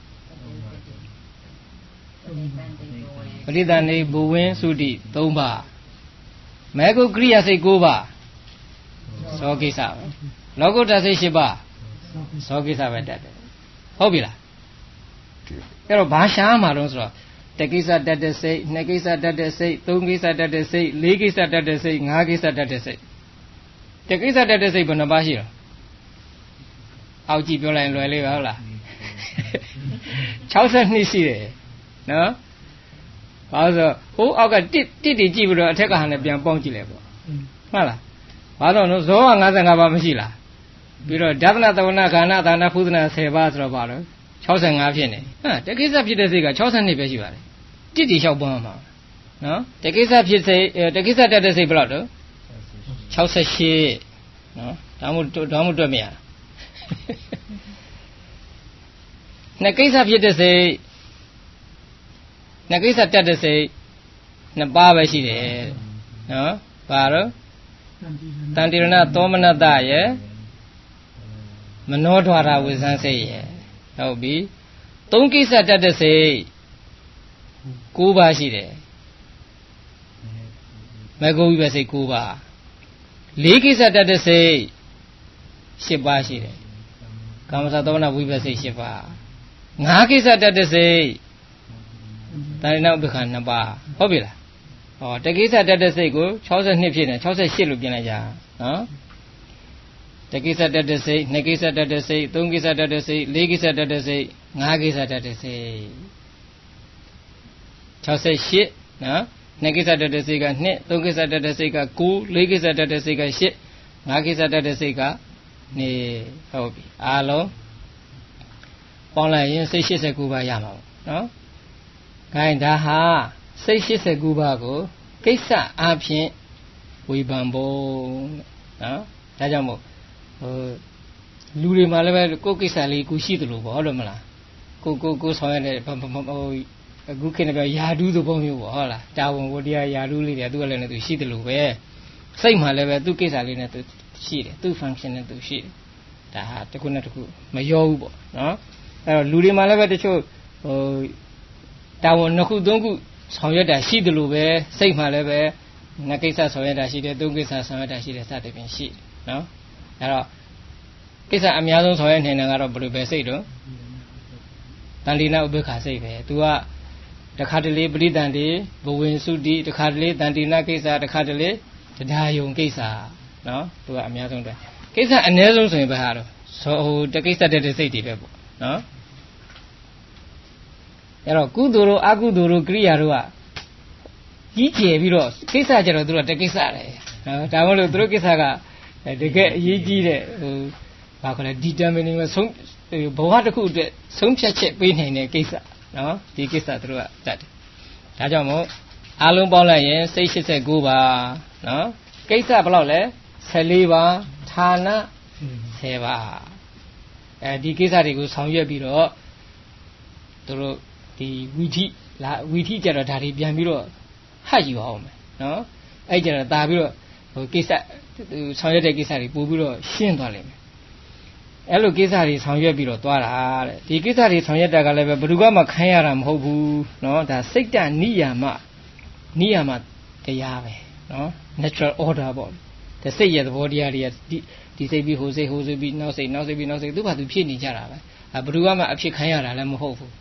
ပရိသန္ဓေဘဝင်သုတိ၃ပါးမဟကုကရိယာစိတ်၉ပါးသောကိစ္စပဲလောကုတ္တစိတ်၈ပါးသောကိစ္စပဲတတ်တယ်ဟုတ်ပြီလားအဲ့တော့ဘာရှားမှာတော့ဆိုတော့တကိစ္စတတ်တဲ့စိတ်နှစ်ကိစ္စတတ်တဲ့စိတ်သုံးကိစ္စတတ်တဲ့စိတ်လေးကိစ္စတတ်တဲ့စိတ်ငါးကိစ္စတတ်တဲ့စိတ်တကိစ္စတတ်တဲ့စိတ်ဘယ်နှပါရှိတော့အောက်ကြည့်ပြောလိုက်လွယ်လေးပါဟုတ်လား၆၂ရှိတယ်နော်ဘာလို့ဆိုဟိုအောက်ကတစ်တစ်တွေကြည့်ပြီးတော့အထက်ကဟာနဲ့ပြန်ပေါင်းကြည့်လိုက်ပေါ့ဟုတ်လားဘာလို့လဲဇောက၅၅ပါးမရှိလားပြီးတော့ဓာတနာတဝနာခန္ဓာဒါနဖုဒနာ၁၀ပါးဆိုတော့ဘာလို့၆၅ဖြစ်နေဟမ်တကိစ္စဖြစ်တဲ့စိတ်က၆၂ပဲရှိပါတယ်တစ်တီလျှောက်ပွားမှာနော်တကိစ္စဖြစ်စိတ်တကိစ္စတတ်တဲ့စိတ်ဘယ်လောက်တော့၆၈နော်ဒါမှမဟုတ်ဒါမှမဟုတ်တွက်မရနှစ်ကိစ္စဖြစ်တဲ့စိတ်နှစ်ကိစ္စတတ်တဲ့စိတ်နှစ်ပါးပဲရှိတယ်နော်ဘာတော့တန်တိရဏသောမနတရဲ့မနောဒွါရဝိဇ္ဇံစိတ်ရဲ့ဟုတ်ပြီသုံးကိစ္စတတ်တဲ့စိတ်၉ပါးရှိတယ်မဂ္ဂဝိပဿစိတ်၉ပါးလေးကိစ္စတတ်တဲ့စိတ်၈ပါးရှိတယ်ကာမစသောမနဝိပဿစိတ်၈ပါးငါးကိစ္စတတ်တဲ့စိတ်ဒါရဏဥပ္ပခဏနှစ်ပါးဟုတ်ပြီလားဟောတကိစ္စတတ်တဲ့စိတ်ကို၆၂ဖြစ်နေ၆၈လို့ပြင်လိုက်ကြနော်တကိစ္စတတ်တဲ့စိတ်နှစ်ကိစ္စတတ်တဲ့စိတ်သုံးကိစ္စတတ်တဲ့စိတ်လေးကိစ္စတတ်တဲ့စိတ်ငါးကိစ္စတတ်တဲ့စိတ်၆၈နော်နှစ်ကိစ္စတတ်တဲ့စိတ်ကနှစ်သုံးကိစ္စတတ်တဲ့စိတ်က၉လေးကိစ္စတတ်တဲ့စိတ်က၈ငါးကိစ္စတတ်တဲ့စိတ်ကနေဟုတ်ပြီအားလုံးပေါင်းလိုက်ရင်စိတ်၈၉ပါးရမှာပေါ့နော်ခိုင်းဒါဟာစိတ်၈၉ပါးကိုကိစ္စအားဖြင့်ဝေဖန်ဖို့နော်ဒါကြောင့်မို့ဟိုလူတွေမှာလည်းပဲကိုယ်ကိစ္စလေးကိုရှိတယ်လို့ပေါ့ဟုတ်တယ်မလားကိုကိုကိုဆောင်ရတဲ့ဟိုအခုခေတ်ကယာဒူးသဘောမျိုးပေါ့ဟုတ်လားတာဝန်ဝတရားယာဒူးလေးတွေသူကလည်းနဲ့သူရှိတယ်လို့ပဲစိတ်မှာလည်းပဲသူကိစ္စလေးနဲ့သူရှိတယ်သူ function နဲ့သူရှိတယ်ဒါဟာတစ်ခုနဲ့တစ်ခုမရောဘူးပေါ့နော်အဲ့တော့လူတွေမှာလည်းပဲတချို့ဟိုတာဝန်နှစ်ခုသုံးခုဆောင်ရွက်တာရှိတယ်လို့ပဲစိတ်မှာလည်းပဲနှစ်ကိစ္စဆောင်ရွက်တာရှိတယ်သုံးကိစ္စဆောင်ရွက်တာရှိတယ်စသဖြင့်ရှိတယ်နော်အဲ့တော့ကိစ္စအများဆုံးဆောင်ရွက်နေတာကတော့ဘယ်လိုပဲစိတ်တော့တန်တိနာဥပ္ပခါစိတ်ပဲ तू ကတခါတလေပရိသန္တိဘဝင်စုတိတခါတလေတန်တိနာကိစ္စတခါတလေတရားယုံကိစ္စနော် तू ကအများဆုံးတယ်ကိစ္စအနည်းဆုံးဆိုရင်ဘယ်ဟာတော့ဟိုတကိစ္စတဲ့စိတ်တွေပဲပေါ့နော်အဲ့တော့ကုသိုလ်တို့အကုသိုလ်တို့ကိရိယာတို့ကကြီးကျယ်ပြီးတော့ကိစ္စကြတော့သူတို့တကိစ္စတယ်နော်ဒါမှမဟုတ်သူတို့ကိစ္စကတကယ်အရေးကြီးတဲ့ဟိုဘာခေါ်လဲ determining ဆုံးဘဝတစ်ခုအတွက်ဆုံးဖြတ်ချက်ပေးနိုင်တဲ့ကိစ္စနော်ဒီကိစ္စသူတို့ကတတ်တယ်ဒါကြောင့်မို့အားလုံးပေါင်းလိုက်ရင်စိတ်၈၉ပါးနော်ကိစ္စဘယ်လောက်လဲ၁၄ပါးဌာန၁၀ပါးအဲဒီကိစ္စတွေကိုဆောင်ရွက်ပြီးတော့သူတို့ဒီဝီထိလာဝီထိကြတော့ဒါတွေပြန်ပြီးတော့ဟတ်ယူအောင်မယ်နော်အဲ့ကြတော့ဒါပြီးတော့ဟိုကိစ္စဆောင်ရွက်တဲ့ကိစ္စတွေပို့ပြီးတော့ရှင်းသွားလိမ့်မယ်အဲ့လိုကိစ္စတွေဆောင်ရွက်ပြီးတော့သွားတာတဲ့ဒီကိစ္စတွေဆောင်ရွက်တာကလည်းပဲဘယ်သူကမှခိုင်းရတာမဟုတ်ဘူးနော်ဒါစိတ်တနိယာမနိယာမတရားပဲနော် natural order ပေါ့ဒါစိတ်ရဲ့သဘောတရားတွေကဒီဒီစိတ်ပြီးဟိုစိတ်ဟိုစိတ်ပြီးနောက်စိတ်နောက်စိတ်ပြီးနောက်စိတ်သူ့ဘာသူဖြစ်နေကြတာပဲအဲဘယ်သူကမှအဖြစ်ခိုင်းရတာလည်းမဟုတ်ဘူး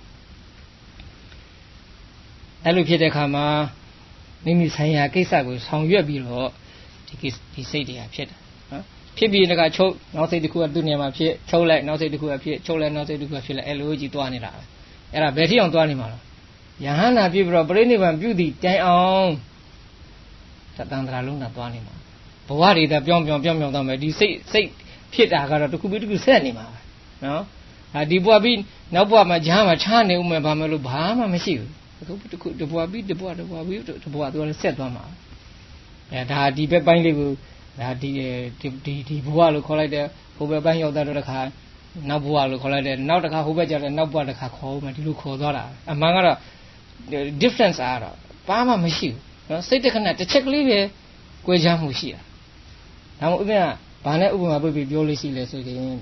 အဲ့လိုဖြစ်တဲ့အခါမှာမိမိဆိုင်ရာကိစ္စကိုဆောင်ရွက်ပြီးတော့ဒီဒီစိတ်တွေကဖြစ်တယ်နော်ဖြစ်ပြီးတခါချုပ်နောက်စိတ်တစ်ခုကသူ့နေရာမှာဖြစ်ချုပ်လိုက်နောက်စိတ်တစ်ခုကဖြစ်ချုပ်လိုက်နောက်စိတ်တစ်ခုကဖြစ်လိုက်အဲ့လိုကြီးသွားနေတာပဲအဲ့ဒါဘယ်ထိအောင်သွားနေမှာလဲယဟန္တာပြည့်ပြီးတော့ပြိဋိဘံပြုသည့်တိုင်အောင်သတ္တန္တရာလုံးသာသွားနေမှာဘဝတွေသာပြောင်းပြောင်းပြောင်းပြောင်းသွားမယ်ဒီစိတ်စိတ်ဖြစ်တာကတော့တစ်ခုပြီးတစ်ခုဆက်နေမှာပဲနော်ဟာဒီဘဝပြီးနောက်ဘဝမှာဂျားမှာချားနေဦးမယ်ဘာမလို့ဘာမှမရှိဘူးအခုတခုတဘွားပြီးတဘွားတဘွားပြီးတဘွားသူကလည်းဆက်သွားမှာအဲဒါဒီဘက်ပိုင်းလေးကိုဒါဒီဒီဒီဘွားလို့ခေါ်လိုက်တဲ့ဟိုဘက်ပိုင်းရောက်တဲ့တခါနောက်ဘွားလို့ခေါ်လိုက်တဲ့နောက်တခါဟိုဘက်ကျတဲ့နောက်ဘွားတခါခေါ်ဦးမယ်ဒီလိုခေါ်သွားတာအမှန်ကတော့ difference အားတော့ဘာမှမရှိဘူးနော်စိတ်တခဏတစ်ချက်ကလေးပဲကွဲခြားမှုရှိတာဒါမှမဟုတ်ဥပမာဘာနဲ့ဥပမာပြပြီးပြောလို့ရှိလဲဆိုရင်ဟို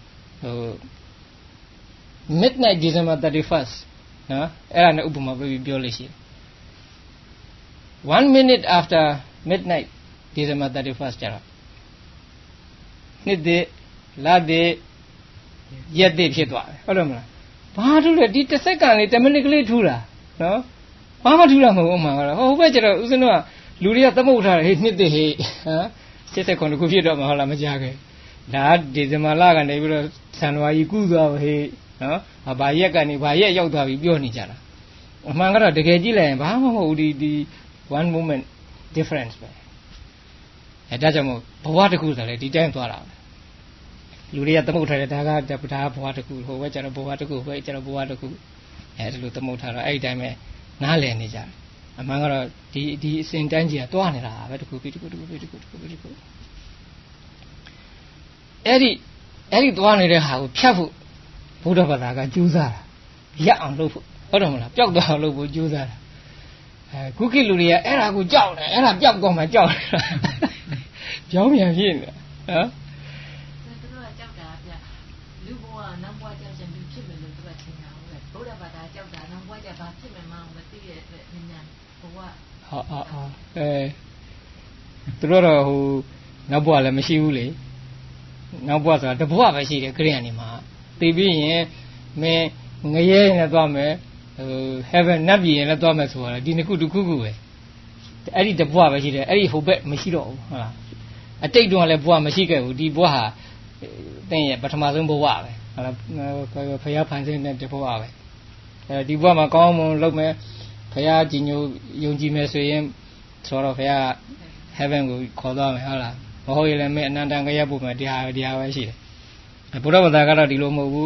midnight December thirty-first နော်အဲ့ဒါနဲ့ဥပမာပြပြီးပြောလို့ရှိတယ်one minute after midnight December thirty-first ကျတော့နှစ်တည်းလတည်းရက်တည်းဖြစ်သွားတယ်ဟုတ်တယ်မလားဘာထူးလဲဒီတစ်စက္ကန့်လေးတစ်မိနစ်ကလေးထူးတာနော်ဘာမှထူးတာမဟုတ်ဘူးမှန်ကတော့ဟိုဘက်ကျတော့ဦးဇင်းတို့ကလူတွေကသမုတ်ထားတယ်ဟေးနှစ်တည်းဟေးဟမ်eighty-nineခုဖြစ်တော့မှဟုတ်လားမကြခဲ့ဒါဒီဇင်ဘာလကနေပြီးတော့ဇန်နဝါရီကူးသွားဟေးနော်ဘာရက်ကနေဘာရက်ရောက်သွားပြီပြောနေကြတာအမှန်ကတော့တကယ်ကြည့်လိုက်ရင်ဘာမှမဟုတ်ဘူးဒီဒီ one moment difference ပဲအဲဒါကြောင့်မို့ဘဝတစ်ခုဆိုလေဒီတိုင်းသွားတာပဲလူတွေကသမုတ်ထားတယ်ဒါကဒါဘဝတစ်ခုဟိုဘက်ကျတော့ဘဝတစ်ခုဟိုဘက်ကျတော့ဘဝတစ်ခုအဲဒီလိုသမုတ်ထားတော့အဲ့ဒီတိုင်းပဲနားလည်နေကြတယ်အမှန်ကတော့ဒီဒီအစဉ်တိုင်းကြီးကတွားနေတာပဲတစ်ခုပြီးတစ်ခုတစ်ခုပြီးတစ်ခုတစ်ခုပြီးတစ်ခုအဲ့ဒီအဲ့ဒီတွားနေတဲ့ဟာကိုဖြတ်ဖို့ဘုရားဘာသာကကြိုးစားတာရက်အောင်လုပ်ဖို့ဟုတ်တယ်မလားပျောက်သွားအောင်လုပ်ဖို့ကြိုးစားတာအဲခုခေတ်လူတွေကအဲ့ဒါကိုကြောက်တယ်အဲ့ဒါပျောက်တော့မှကြောက်တယ်ကြောင်းပြန်ဖြစ်နေနော်သူတို့ကကြောက်တာဗျလူဘဝနောက်ဘဝကြောက်ချင်လူဖြစ်မယ်လို့သူကထင်တာဟုတ်ကဲ့ဘုရားဘာသာကြောက်တာနောက်ဘဝကျဘာဖြစ်မယ်မှမသိတဲ့အတွက်နည်းနည်းဘဝဟာဟာဟာအဲသူတို့တော့ဟိုနောက်ဘဝလည်းမရှိဘူးလေနောက်ဘဝဆိုတာတဘဝပဲရှိတယ်ခရိယန်နေမှာသိပြီးရင်မင်းငရဲနဲ့သွားမယ်ဟို heaven နတ်ပြည်နဲ့သွားမယ်ဆိုတာဒီနှစ်ခုတစ်ခုခုပဲအဲ့ဒီတဘဝပဲရှိတယ်အဲ့ဒီဟိုဘက်မရှိတော့ဘူးဟုတ်လားအတိတ်တုန်းကလည်းဘဝမရှိခဲ့ဘူးဒီဘဝဟာတင်းရဲ့ပထမဆုံးဘဝပဲဟုတ်လားဖယားဖန်ဆင်းတဲ့တဘဝပဲအဲဒီဘဝမှာကောင်းမွန်လုပ်မယ်ဖယားကြည်ညိုယုံကြည်မယ်ဆိုရင်ဆိုတော့ဖယား heaven ကိုခေါ်သွားမယ်ဟုတ်လားမဟုတ်ရင်လည်းမင်းအနန္တငရဲပို့မယ်တရားပဲတရားပဲရှိတယ်ဘုရားဘာသာကတော့ဒီလိုမဟုတ်ဘူး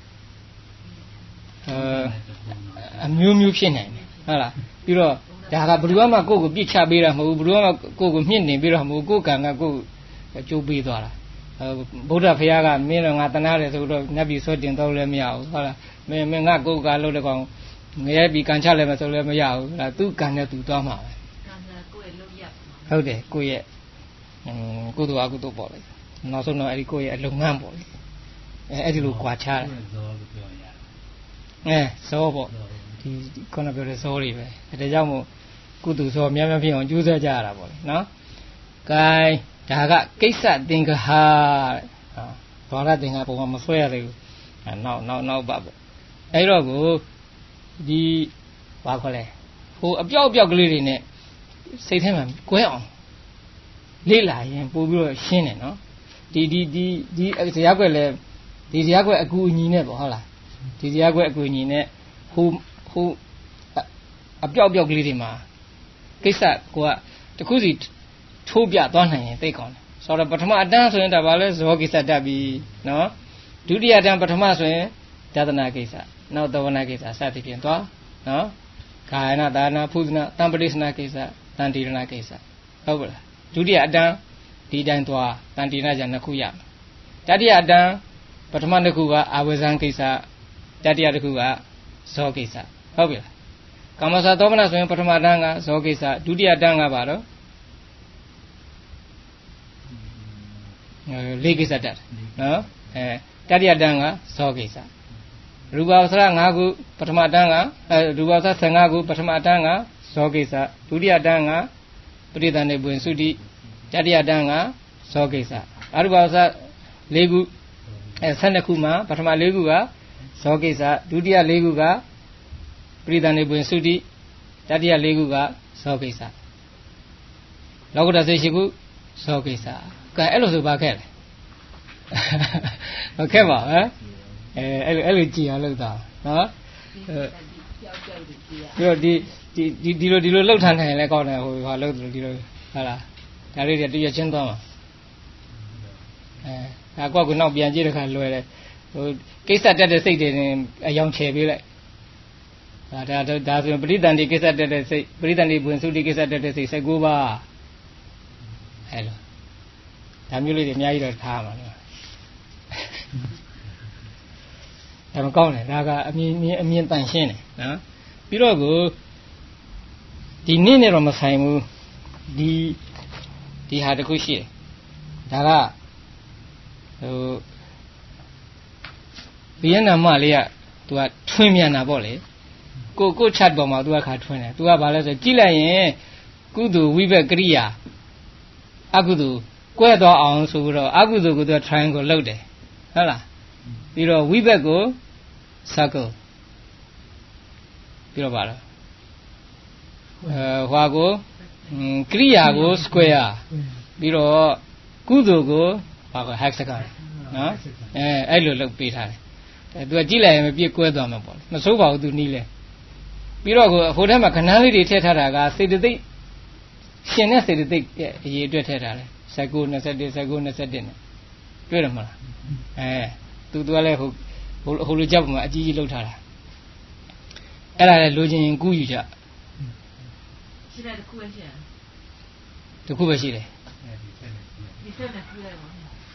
အဲအမျိုးမျိုးဖြစ်နိုင်တယ်ဟုတ်လားပြီးတော့ဒါကဘယ်သူမှကိုယ့်ကိုပြစ်ချပေးတာမဟုတ်ဘူးဘယ်သူမှကိုယ့်ကိုမြင့်နေပြီးတော့မဟုတ်ကိုယ့်ကံကကိုယ့်ကျိုးပေးသွားတာဘုရားဖခင်ကမင်းတော့ငါတနာတယ်ဆိုတော့နတ်ပြည်ဆွတ်တင်တော့လည်းမရဘူးဟုတ်လားမင်းမင်းငါကိုယ့်ကလို့တဲ့ကောင်ငရဲပြီးကံချလည်းမဆိုလည်းမရဘူးဟုတ်လားသူ့ကံနဲ့သူသွားမှာပဲကံကကိုယ့်ရဲ့လုပ်ရဟုတ်တယ်ကိုယ့်ရဲ့ကုသိုလ်အကုသိုလ်ပေါ့လေနောက်ဆုံးတော့အဲ့ဒီကိုယ့်ရဲ့အလုံငန်းပေါ့လေအဲအဲ့ဒီလိုကြွာချတယ်အဲဇောပေါ့ဒီခုနပြောတဲ့ဇောတွေပဲဒါကြောင့်မို့ကုသိုလ်ဇောများများဖြစ်အောင်ကြိုးစားကြရတာပေါ့လေနော်ကဲဒါကကိစ္စသင်္ကဟာတဲ့ဟာဘာရသင်္ကဟာပုံမှာမဆွဲရသေးဘူးအဲနောက်နောက်နောက်ပါပေါ့အဲ့တော့ကိုဒီဘာခေါ်လဲဟိုအပြောက်အပြောက်ကလေးတွေနဲ့စိတ်ထဲမှာကွဲအောင်လေ့လာရင်ပို့ပြီးတော့ရှင်းတယ်နော်ဒီဒီဒီဒီဇာတ်ကွက်လဲဒီဇာတ်ကွက်အကူအညီနဲ့ပေါ့ဟုတ်လားဒီဇာတ်ကွက်အကူအညီနဲ့ဟိုဟိုအပြောက်အပြောက်ကလေးတွေမှာကိစ္စကိုကတခုစီထိုးပြသွားနိုင်ရင်သိကောင်းတယ်ဆိုတော့ပထမအတန်းဆိုရင်ဒါပါလဲဇောကိစ္စတက်ပြီနော်ဒုတိယအတန်းပထမဆိုရင်ဒသနာကိစ္စနောက်သဝနာကိစ္စစသဖြင့်သွားနော်ကာယနာဒါနာဖုဒနာတံပတိစနာကိစ္စတန်တိရဏကိစ္စဟုတ်ပါလားဒုတိယအတန်းဒီတိုင်းသွားတန်တိရဏကျနှစ်ခုရတတိယအတန်းပထမတစ်ခုကအာဝေဇံကိစ္စတတိယတစ်ခုကဇောကိစ္စဟုတ်ပြီလားကာမစာသောမနဆိုရင်ပထမအတန်းကဇောကိစ္စဒုတိယအတန်းကပါတော့လေးကိစ္စတက်နော်အဲတတိယတန်းကဇောကိစ္စရူပဝဆရ၅ခုပထမတန်းကအဲရူပဝဆရ၅ခုပထမတန်းကဇောကိစ္စဒုတိယတန်းကပရိသန္တိပွင့်သုတိတတိယတန်းကဇောကိစ္စအရူပဝဆ၄ခုအဲ၁၂ခုမှာပထမ၄ခုကဇောကိစ္စဒုတိယ၄ခုကပရိသန္တိပွင့်သုတိတတိယ၄ခုကဇောကိစ္စလောကုတ္တစေရှိခုဇောကိစ္စကဲအဲ့လိုဆိုပါခဲ့လေဟုတ်ခဲ့ပါဟမ်အဲအဲ့လိုအဲ့လိုကြည်အောင်လုပ်တာနော်ပြီးတော့ဒီဒီဒီလိုဒီလိုလှုပ်ထန်နိုင်လဲကောင်းတယ်ဟိုဟာလှုပ်တယ်ဒီလိုဟုတ်လားဒါလေးတွေတရချင်းသွားမှာအဲဒါကောက်ကနောက်ပြန်ကြည့်တဲ့ခါလွယ်တယ်ဟိုကိစ္စတက်တဲ့စိတ်တွေအယောင်ချယ်ပေးလိုက်ဟဒါဒါဒါဆိုရင်ပရိသန္တိကိစ္စတက်တဲ့စိတ်ပရိသန္တိဘုံသုတိကိစ္စတက်တဲ့စိတ်၁၉ပါးဟဲ့လို့ဒါမျိုးလေးတွေအများကြီးတော့ထားမှာနော်ဒါမကောင်းတယ်ဒါကအမြင်အမြင်တန်ရှင်းတယ်နော်ပြီးတော့ကိုဒီနေ့နဲ့တော့မဆိုင်ဘူးဒီဒီဟာတခုရှိတယ်ဒါကဟိုဗီယက်နမ်မလေးကသူကထွင်းမြန်တာပေါ့လေကိုကိုချတ်ပေါ်မှာသူကခါထွင်းတယ်သူကဘာလဲဆိုကြည့်လိုက်ရင်ကုသိုလ်ဝိဘက်ကရိယာအကုသိုလ်ကွဲသွားအောင်ဆိုပြီးတော့အကုသိုလ်ကိုသူက triangle လုပ်တယ်ဟုတ်လားပြီးတော့ဝိဘက်ကို circle ပြီးတော့ပါလားအဲဟွာကိုကရိယာကို square ပြီးတော့ကုသိုလ်ကိုဘာက hexagon နော်အဲအဲ့လိုလုပ်ပေးထားတယ်အဲသူကကြည့်လိုက်ရင်မပြည့်ကွဲသွားမှာပေါ့မစိုးပါဘူးသူနီးလဲပြီးတော့ကိုဟိုထဲမှာခဏလေးတွေထည့်ထားတာကစေတသိက်ရှင်တဲ့စေတသိက်ရဲ့အရေးအတွက်ထည့်ထားတယ်၁၉ ၂၁ ၁၉ ၂၁နဲ့တွေ့တယ်မလားအဲသူသူကလည်းဟိုဟိုလိုကြောက်မှာအကြီးကြီးလှုပ်ထားတာအဲ့ဒါလည်းလိုချင်ကူးယူကြရှိတယ်တခုပဲရှိတယ်တခုပဲရှိတယ်ဒီဆက်နဲ့ကူးလိုက်ပါ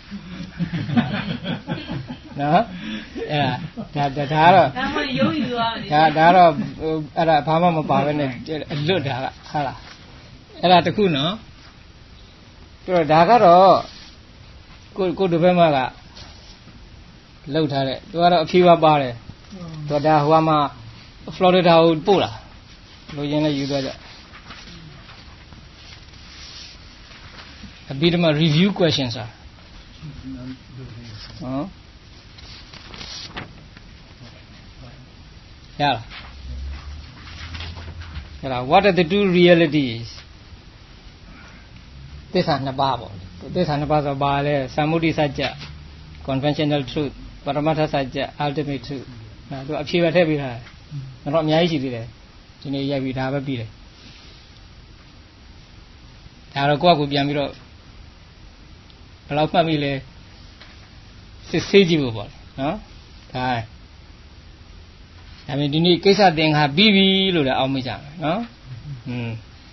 နော်အဲ့ဒါဒါဒါတော့ဒါမှရုံးယူသွားတယ်ဒါဒါတော့အဲ့ဒါဘာမှမပါပဲနဲ့လွတ်တာကဟာလားအဲ့ဒါတခုနော်ပြီးတော့ဒါကတော့ကိုကိုဒီဘက်မှာကလှုပ်ထားတဲ့သူကတော့အဖြေပါပါတယ်သူကဒါဟိုမှာ Florida ကိုပို့လာလိုရင်းနဲ့ယူသွားကြအပြီးတော့ review questions อ่ะဟမ်ရလားအဲ့ဒါ what are the two realities သစ္စာနှစ်ပါးပေါ့သစ္စာနှစ်ပါးဆိုပါလဲသမုဒိစัจจะ conventional truth ပရမတ္ထစัจจะ ultimate truth နော်သူအဖြေပဲထည့်ပေးထားတယ်တော့အများကြီးရှိသေးတယ်ဒီနေ့ရိုက်ပြီးဒါပဲပြီးတယ်ဒါတော့ကိုယ့်အကူပြန်ပြီးတော့ဘယ်လောက်မှတ်မိလဲစစ်ဆေးကြည့်ဖို့ပေါ့နော်ဒါဒါပေမဲ့ဒီနေ့ကိစ္စသင်္ခါပြီးပြီလို့လည်းအောက်မိကြမယ်နော်อืม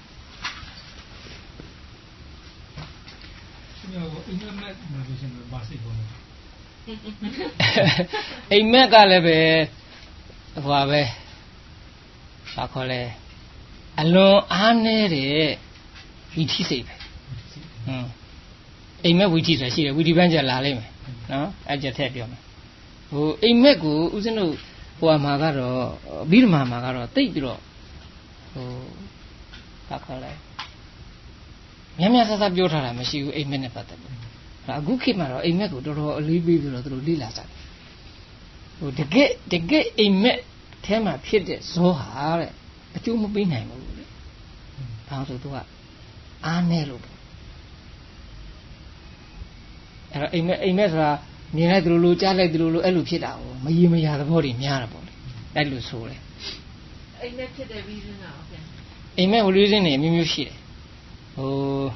အိမ်မက်ကလည်းပဲဟိုပါပဲဘာခေါ်လဲအလွန်အားနေတဲ့ဝီထိစိတ်ပဲဟွန်းအိမ်မက်ဝီထိဆိုတာရှိတယ်ဝီထိပန်းကြလာလိမ့်မယ်နော်အဲ့ကြက်ထည့်ပြောမယ်ဟိုအိမ်မက်ကိုဦးဇင်းတို့ဟိုမှာကတော့ဘိဓမ္မာမှာကတော့တိတ်ပြီးတော့ဟိုဘာခေါ်လဲများများဆဆပြောထားတာမရှိဘူးအိမ်မက်နဲ့ပတ်သက်လို့အခုခေတ်မှာတော့အိမ်မက်ကိုတော်တော်အလေးပေးပြီးတော့သူတို့လေ့လာကြတယ်ဟိုတကယ်တကယ်အိမ်မက်ထဲမှာဖြစ်တဲ့ဇောဟာတဲ့အကျိုးမပေးနိုင်ဘူးလေဘာလို့ဆိုသူကအားနေလို့အဲ့တော့အိမ်မက်အိမ်မက်ဆိုတာမြင်လိုက်သူလိုကြားလိုက်သူလိုအဲ့လိုဖြစ်တာကိုမရေမရာသဘောတွေများတာပေါ့လေအဲ့လိုဆိုတယ်အိမ်မက်ဖြစ်တဲ့ reason อ่ะဟုတ်ကဲ့အိမ်မက် reason တွေအမျိုးမျိုးရှိတယ်ဟို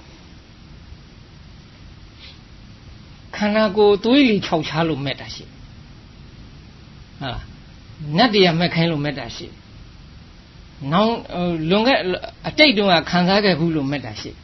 ခန္ဓာကိုယ်သွေးလီခြောက်ချလို့မဲ့တာရှိဟုတ်လားနတ်တရားမဲ့ခိုင်းလို့မဲ့တာရှိနောင်လွန်ခဲ့အတိတ်တုန်းကခံစားခဲ့ဘူးလို့မဲ့တာရှိ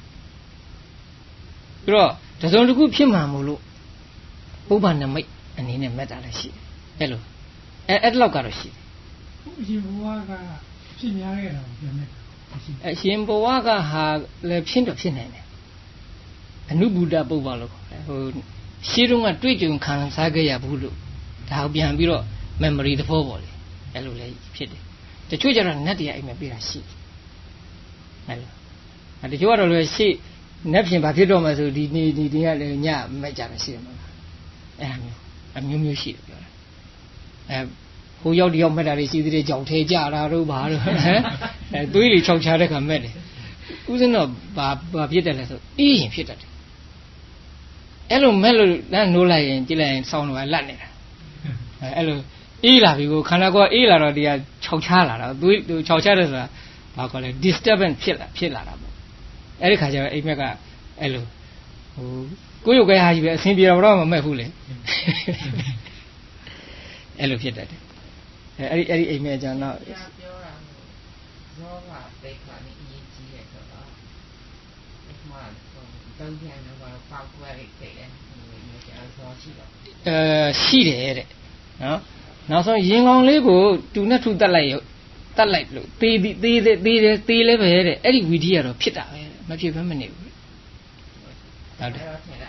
ပြီးတော့တစုံတစ်ခုဖြစ်မှာမို့လို့ပုဗ္ဗနမိတ်အနေနဲ့မဲ့တာလည်းရှိအဲ့လိုအဲ့အဲ့လောက်ကတော့ရှိအရှင်ဘဝကဖြစ်များခဲ့တာကိုပြန်မဲ့အရှင်ဘဝကဟာလည်းဖြစ်တော့ဖြစ်နိုင်တယ်အနုဘုဒ္ဓပုဗ္ဗလို့ခေါ်တယ်ဟိုရှင်းတုန်းကတွေ့ကြုံခံစားခဲ့ရဘူးလို့ဒါကိုပြန်ပြီးတော့ memory သဘောပေါ့လေအဲ့လိုလည်းဖြစ်တယ်တချို့ကျတော့နတ်တရားအိမ်မှာပြတာရှိအဲ့လိုတချို့ကတော့လည်းရှေ့နတ်ပြင်ဘာဖြစ်တော့မှဆိုဒီနေ့ဒီနေ့ကလည်းညမက်ကြတာရှိတယ်မဟုတ်လားအဲ့လိုမျိုးအမျိုးမျိုးရှိတယ်ပြောတာအဲဟိုရောက်တယောက်မက်တာတွေရှိသေးတယ်ကြောက်ထဲကြတာတို့ဘာလို့ဟမ်အဲသွေးတွေခြောက်ချတဲ့ခါမက်တယ်ဥစဉ်တော့ဘာဘာဖြစ်တယ်လဲဆိုအေးရင်ဖြစ်တတ်တယ်အဲ့လိုမက်လို့လမ်းနိုးလိုက်ရင်ကြည့်လိုက်ရင်ဆောင်းတော့လတ်နေတာအဲအဲ့လိုအေးလာပြီကိုခန္ဓာကိုယ်အေးလာတော့ဒီကခြောက်ချလာတာသွေးခြောက်ချတယ်ဆိုတာဘာခေါ်လဲ disturbance ဖြစ်လာဖြစ်လာတာပေါ့အဲ့ဒီခါကျတော့အိမ်မက်ကအဲ့လိုဟိုကိုယ်ရုပ်ခဲဟာကြီးပဲအဆင်ပြေတော့မမက်ဘူးလေအဲ့လိုဖြစ်တတ်တယ်အဲ့ဒီအဲ့ဒီအိမ်မက်အကြောင်းတော့ပြောတာရောကပိတ်ခါနေအရေးကြီးရဆိုတော့ဒီမှာတုံးပြန်တော့ပေါက်ကွဲရိတ်တယ်ဒီကျန်စောရှိတော့အဲရှိတယ်တဲ့နော်နောက်ဆုံးရင်ကောင်လေးကိုတူနဲ့ထုတက်လိုက်တတ်လိုက်လို့သေးသေးသေးသေးသေးသေးလဲပဲတဲ့အဲ့ဒီဝီဒီကတော့ဖြစ်တာပဲမဖြစ်ဘဲမနေဘူးဟုတ်တယ်အဲဟုတ်တယ်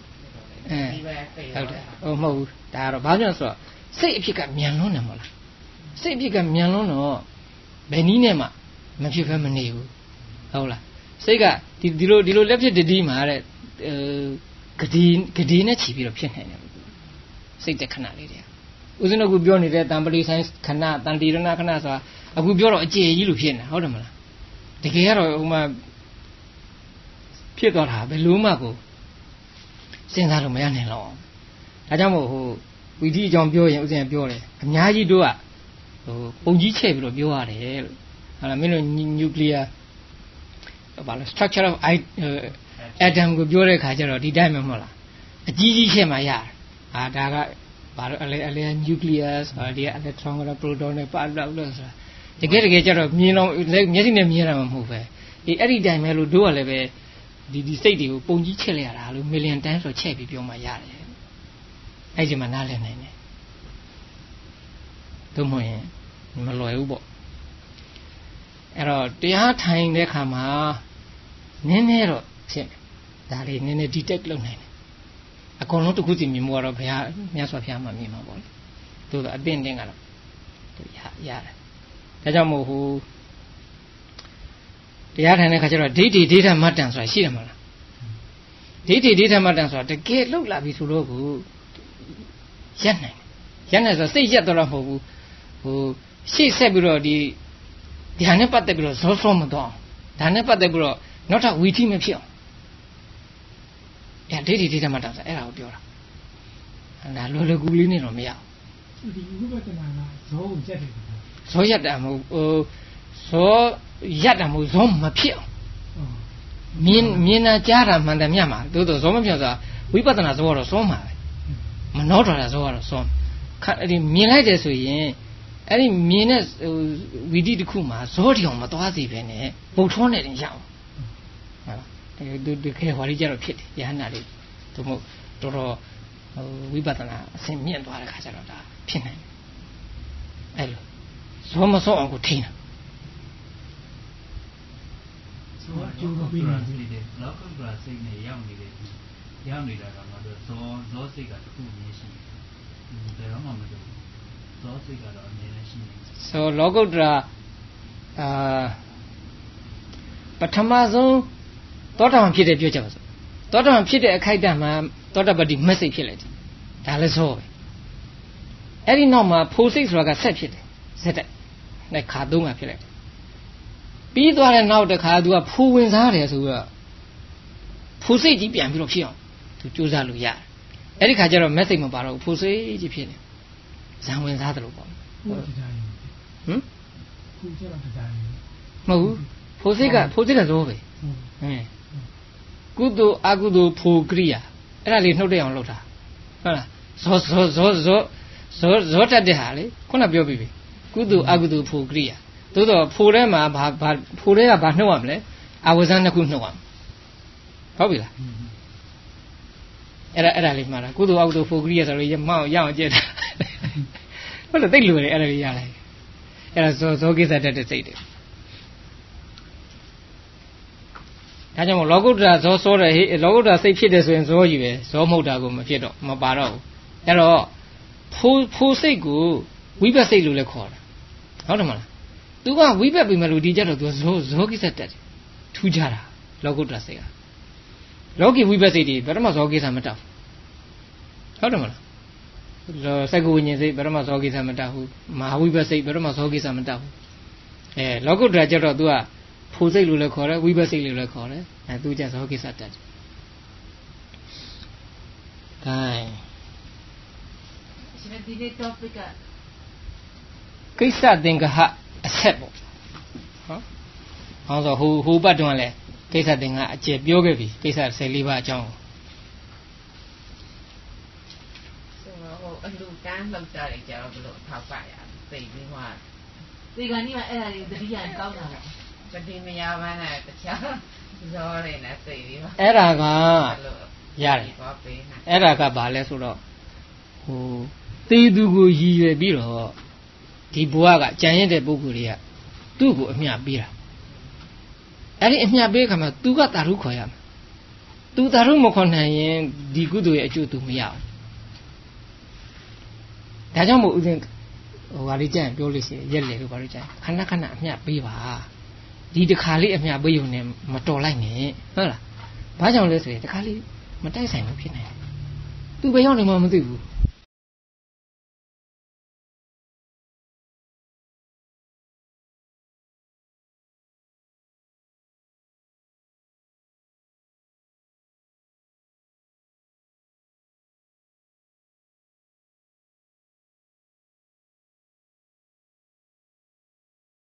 ဟုတ်မဟုတ်ဘူးဒါကတော့ဘာကြောင့်ဆိုတော့စိတ်အဖြစ်ကမြန်လွန်းတယ်မဟုတ်လားစိတ်အဖြစ်ကမြန်လွန်းတော့ဘယ်နည်းနဲ့မှမဖြစ်ဘဲမနေဘူးဟုတ်လားစိတ်ကဒီဒီလိုဒီလိုလက်ဖြစ်တတိမှာတဲ့အဲဂဒီဂဒီနဲ့ချီပြီးတော့ဖြစ်နိုင်တယ်စိတ်တက်ခဏလေးတည်းဦးဇင်းတို့ကပြောနေတဲ့တံပလီဆိုင်ခဏတန်တီရဏခဏဆိုတာအခုပြောတော့အကျေကြီးလို့ဖြစ်နေဟုတ်တယ်မလားတကယ်ကတော့ဟိုမှာဖြစ်သွားတာဘယ်လို့မှကိုစဉ်းစားလို့မရနိုင်တော့ဒါကြောင့်မို့ဟိုဝီဒီအကြောင်းပြောရင်ဦးဇင်းကပြောတယ်အများကြီးတို့ကဟိုပုံကြီးချဲ့ပြီးတော့ပြောရတယ်လို့ဟာလားမင်းတို့ nuclear ဘာလဲ structure of atom ကိုပြောတဲ့ခါကျတော့ဒီတိုင်းမှမဟုတ်လားအကြီးကြီးချဲ့မှရတယ်ဟာဒါကဘာလို့အလဲအလဲ nucleus ဟာဒီ electron က proton နဲ့ပတ်လောက်လို့ဆိုတာတကယ်တကယ်ကျတော့မြင်တော့မျက်စိနဲ့မြင်ရမှာမဟုတ်ပဲအေးအဲ့ဒီတိုင်းပဲလို့တို့ကလည်းပဲဒီဒီစိတ်တွေကိုပုံကြီးချက်လိုက်ရတာလို့ million times ဆိုချက်ပြီးပြောမှရတယ်အဲ့ဒီမှာနားလည်နိုင်တယ်တို့မဟုတ်ရင်မလွယ်ဘူးပေါ့အဲ့တော့တရားထိုင်တဲ့ခါမှာနည်းနည်းတော့ဖြစ်ဒါလေးနည်းနည်း detect လုပ်နိုင်တယ်အကုန်လုံးတစ်ခုစီမြင်မှုကတော့ဘုရားမြတ်စွာဘုရားမှမြင်မှာပေါ့လေသူကအသင့်တင်းကတော့သူရရတယ်ဒါကြောင့်မို့ဟိုတရားထိုင်တဲ့ခါကျတော့ဒိဋ္ဌိဒိဋ္ဌမတ္တန်ဆိုတာရှိတယ်မလားဒိဋ္ဌိဒိဋ္ဌမတ္တန်ဆိုတာတကယ်လှုပ်လာပြီဆိုတော့ကိုရက်နိုင်ရက်နိုင်ဆိုစိတ်ရက်တော့မဟုတ်ဘူးဟိုရှေ့ဆက်ပြီးတော့ဒီဒီဟာနဲ့ပတ်သက်ပြီးတော့ဇောဆောမတော့ဒါနဲ့ပတ်သက်ပြီးတော့နောက်ထပ်ဝီထိမဖြစ်အောင်အဲ့ဒိဋ္ဌိဒိဋ္ဌမတ္တန်ဆိုအဲ့ဒါကိုပြောတာဒါလွယ်လွယ်ကူလေးနဲ့တော့မရဘူးဒီဥပဒနာကဇောကိုရက်တယ်ဇောရက်တာမဟုတ်ဟိုဇောရက်တာမဟုတ်ဇောမဖြစ်အောင်မြင်မြင်တာကြားတာမှန်တယ်မြတ်မှာသို့တော့ဇောမဖြစ်ဆိုတာဝိပဿနာဇောကတော့စောမှာပဲမနှောတော်တာဇောကတော့စောခက်အဲ့ဒီမြင်လိုက်တယ်ဆိုရင်အဲ့ဒီမြင်တဲ့ဟိုဝီဒီတစ်ခုမှာဇောတိအောင်မသွားစေပဲနဲ့ပုတ်ထွန်းနေတယ်ရအောင်ဟုတ်လားဒီဒီခဲဟော်လေးကြတော့ဖြစ်တယ်ယဟနာလေးသူမို့တော်တော်ဟိုဝိပဿနာအဆင့်မြင့်သွားတဲ့ခါကျတော့ဒါဖြစ်နိုင်တယ်အဲ့လိုဇောမစောအောင်ကိုထိန်းတာဇောအကျိုးပေးနေတယ်လောကုတ္တရာစိတ်နဲ့ရောက်နေတယ်ရောက်နေတာကမှတော့ဇောဇောစိတ်ကတစ်ခုမြင်ရှိတယ်ဒါတော့မှမတူဇောစိတ်ကတော့အမြဲတမ်းရှိနေတယ်ဆိုလောကုတ္တရာအာပထမဆုံးသောတာပန်ဖြစ်တဲ့ပြောကြပါစို့သောတာပန်ဖြစ်တဲ့အခိုက်အတန့်မှာသောတာပတိမက်စိတ်ဖြစ်လိုက်တယ်ဒါလည်းဇောပဲအဲ့ဒီနောက်မှာဖိုစိတ်ဆိုတာကဆက်ဖြစ်တယ်ဇက်တက်နဲ့ခါသုံးခါဖြစ်လိုက်တယ်ပြီးသွားတဲ့နောက်တစ်ခါသူကဖူဝင်စားတယ်ဆိုတော့ဖူစိတ်ကြီးပြန်ပြီးတော့ဖြစ်အောင်သူစူးစမ်းလို့ရတယ်အဲ့ဒီခါကျတော့မက်စိတ်မပါတော့ဖူစိတ်ကြီးဖြစ်တယ်ဇံဝင်စားတယ်လို့ပေါ့ဟမ်ခုကျတော့တရားရည်မဟုတ်ဘူးဖူစိတ်ကဖူစိတ်ကဇောပဲဟင်းကုသိုလ်အကုသိုလ်ဖိုကရိယာအဲ့ဒါလေးနှုတ်တဲ့အောင်လုပ်တာဟုတ်လားဇောဇောဇောဇောဇောဇောတတ်တဲ့ဟာလေခုနပြောပြီးပြီကုသိုလ်အကုသိုလ်ဖိုကရိယာသို့တော့ဖိုထဲမှာဘာဘာဖိုထဲကဘာနှုတ်ရမလဲအဝဇ္ဇနှစ်ခုနှုတ်ရမယ်ဟုတ်ပြီလားအဲ့ဒါအဲ့ဒါလေးမှာလားကုသိုလ်အကုသိုလ်ဖိုကရိယာဆိုတော့ရမောက်ရအောင်ကြည့်တာဟုတ်လားသိလို့လေအဲ့ဒါလေးရလိုက်အဲ့ဒါဇောဇောကိစ္စတတ်တဲ့စိတ်တွေဒါကြောင့်မို့လောကုတ္တရာဇောစောတယ်ဟေးလောကုတ္တရာစိတ်ဖြစ်တယ်ဆိုရင်ဇောကြီးပဲဇောမဟုတ်တာကိုမဖြစ်တော့မပါတော့ဘူးအဲ့တော့ဖိုးဖိုးစိတ်ကိုဝိပဿစိတ်လို့လည်းခေါ်တာဟုတ်တယ်မလားသူကဝိပဿပြီမလို့ဒီကြတော့သူဇောဇောကိစ္စတက်တယ်ထူးခြားတာလောကုတ္တရာစိတ်ကလောကီဝိပဿစိတ်တွေဘယ်တော့မှဇောကိစ္စမတက်ဘူးဟုတ်တယ်မလားစက္ကဝိညာဉ်စိတ်ဘယ်တော့မှဇောကိစ္စမတက်ဘူးမဟာဝိပဿစိတ်ဘယ်တော့မှဇောကိစ္စမတက်ဘူးအဲလောကုတ္တရာကြတော့သူကဖိုးစိတ်လို့လည်းခေါ်တယ်ဝိပဿစိတ်လို့လည်းခေါ်တယ်အဲသူကြဇောကိစ္စတက်တယ်ဂိုင်းရှင်ဒီနေ့ topic ကကိစ္စသင်္ကဟအဆက်ပေါ့ဟုတ်ဟောဆိုဟိုဟိုဘတ်တုန်းကလည်းကိစ္စသင်္ကအကျယ်ပြောခဲ့ပြီကိစ္စဆယ်လေးပါးအကြောင်းဆိုဟိုအလူတန်းလောက်ကြတယ်ကြတော့ဘလို့ထောက်ပါရသိပြီးမှဒီကနေ့မှအဲ့ဒါတွေတတိယကောင်းတာပေါ့ပတိမယာမနဲ့တခြားဇောတွေနဲ့သိပြီးမှအဲ့ဒါကရတယ်ဘာပေးနေအဲ့ဒါကဘာလဲဆိုတော့ဟိုသေသူကိုရည်ရွယ်ပြီးတော့ဒီဘဝကကြံရတဲ့ပုဂ္ဂိုလ်တွေကသူ့ကိုအမျှပေးတာအဲ့ဒီအမျှပေးခါမှာ तू ကတာရုခေါ်ရမှာ तू တာရုမခေါ်နိုင်ရင်ဒီကုသိုလ်ရဲ့အကျိုး तू မရဘူးဒါကြောင့်မို့ဥစဉ်ဟိုဟာလေးကြံပြောလို့ရှိရင်ရက်လေလို့ဘာလို့ကြံခဏခဏအမျှပေးပါဒီတစ်ခါလေးအမျှပေးုံနဲ့မတော်လိုက်နဲ့ဟုတ်လားဘာကြောင့်လဲဆိုရင်တစ်ခါလေးမတိုက်ဆိုင်ဘူးဖြစ်နေတယ် तू ဘယ်ရောက်နေမှမသိဘူး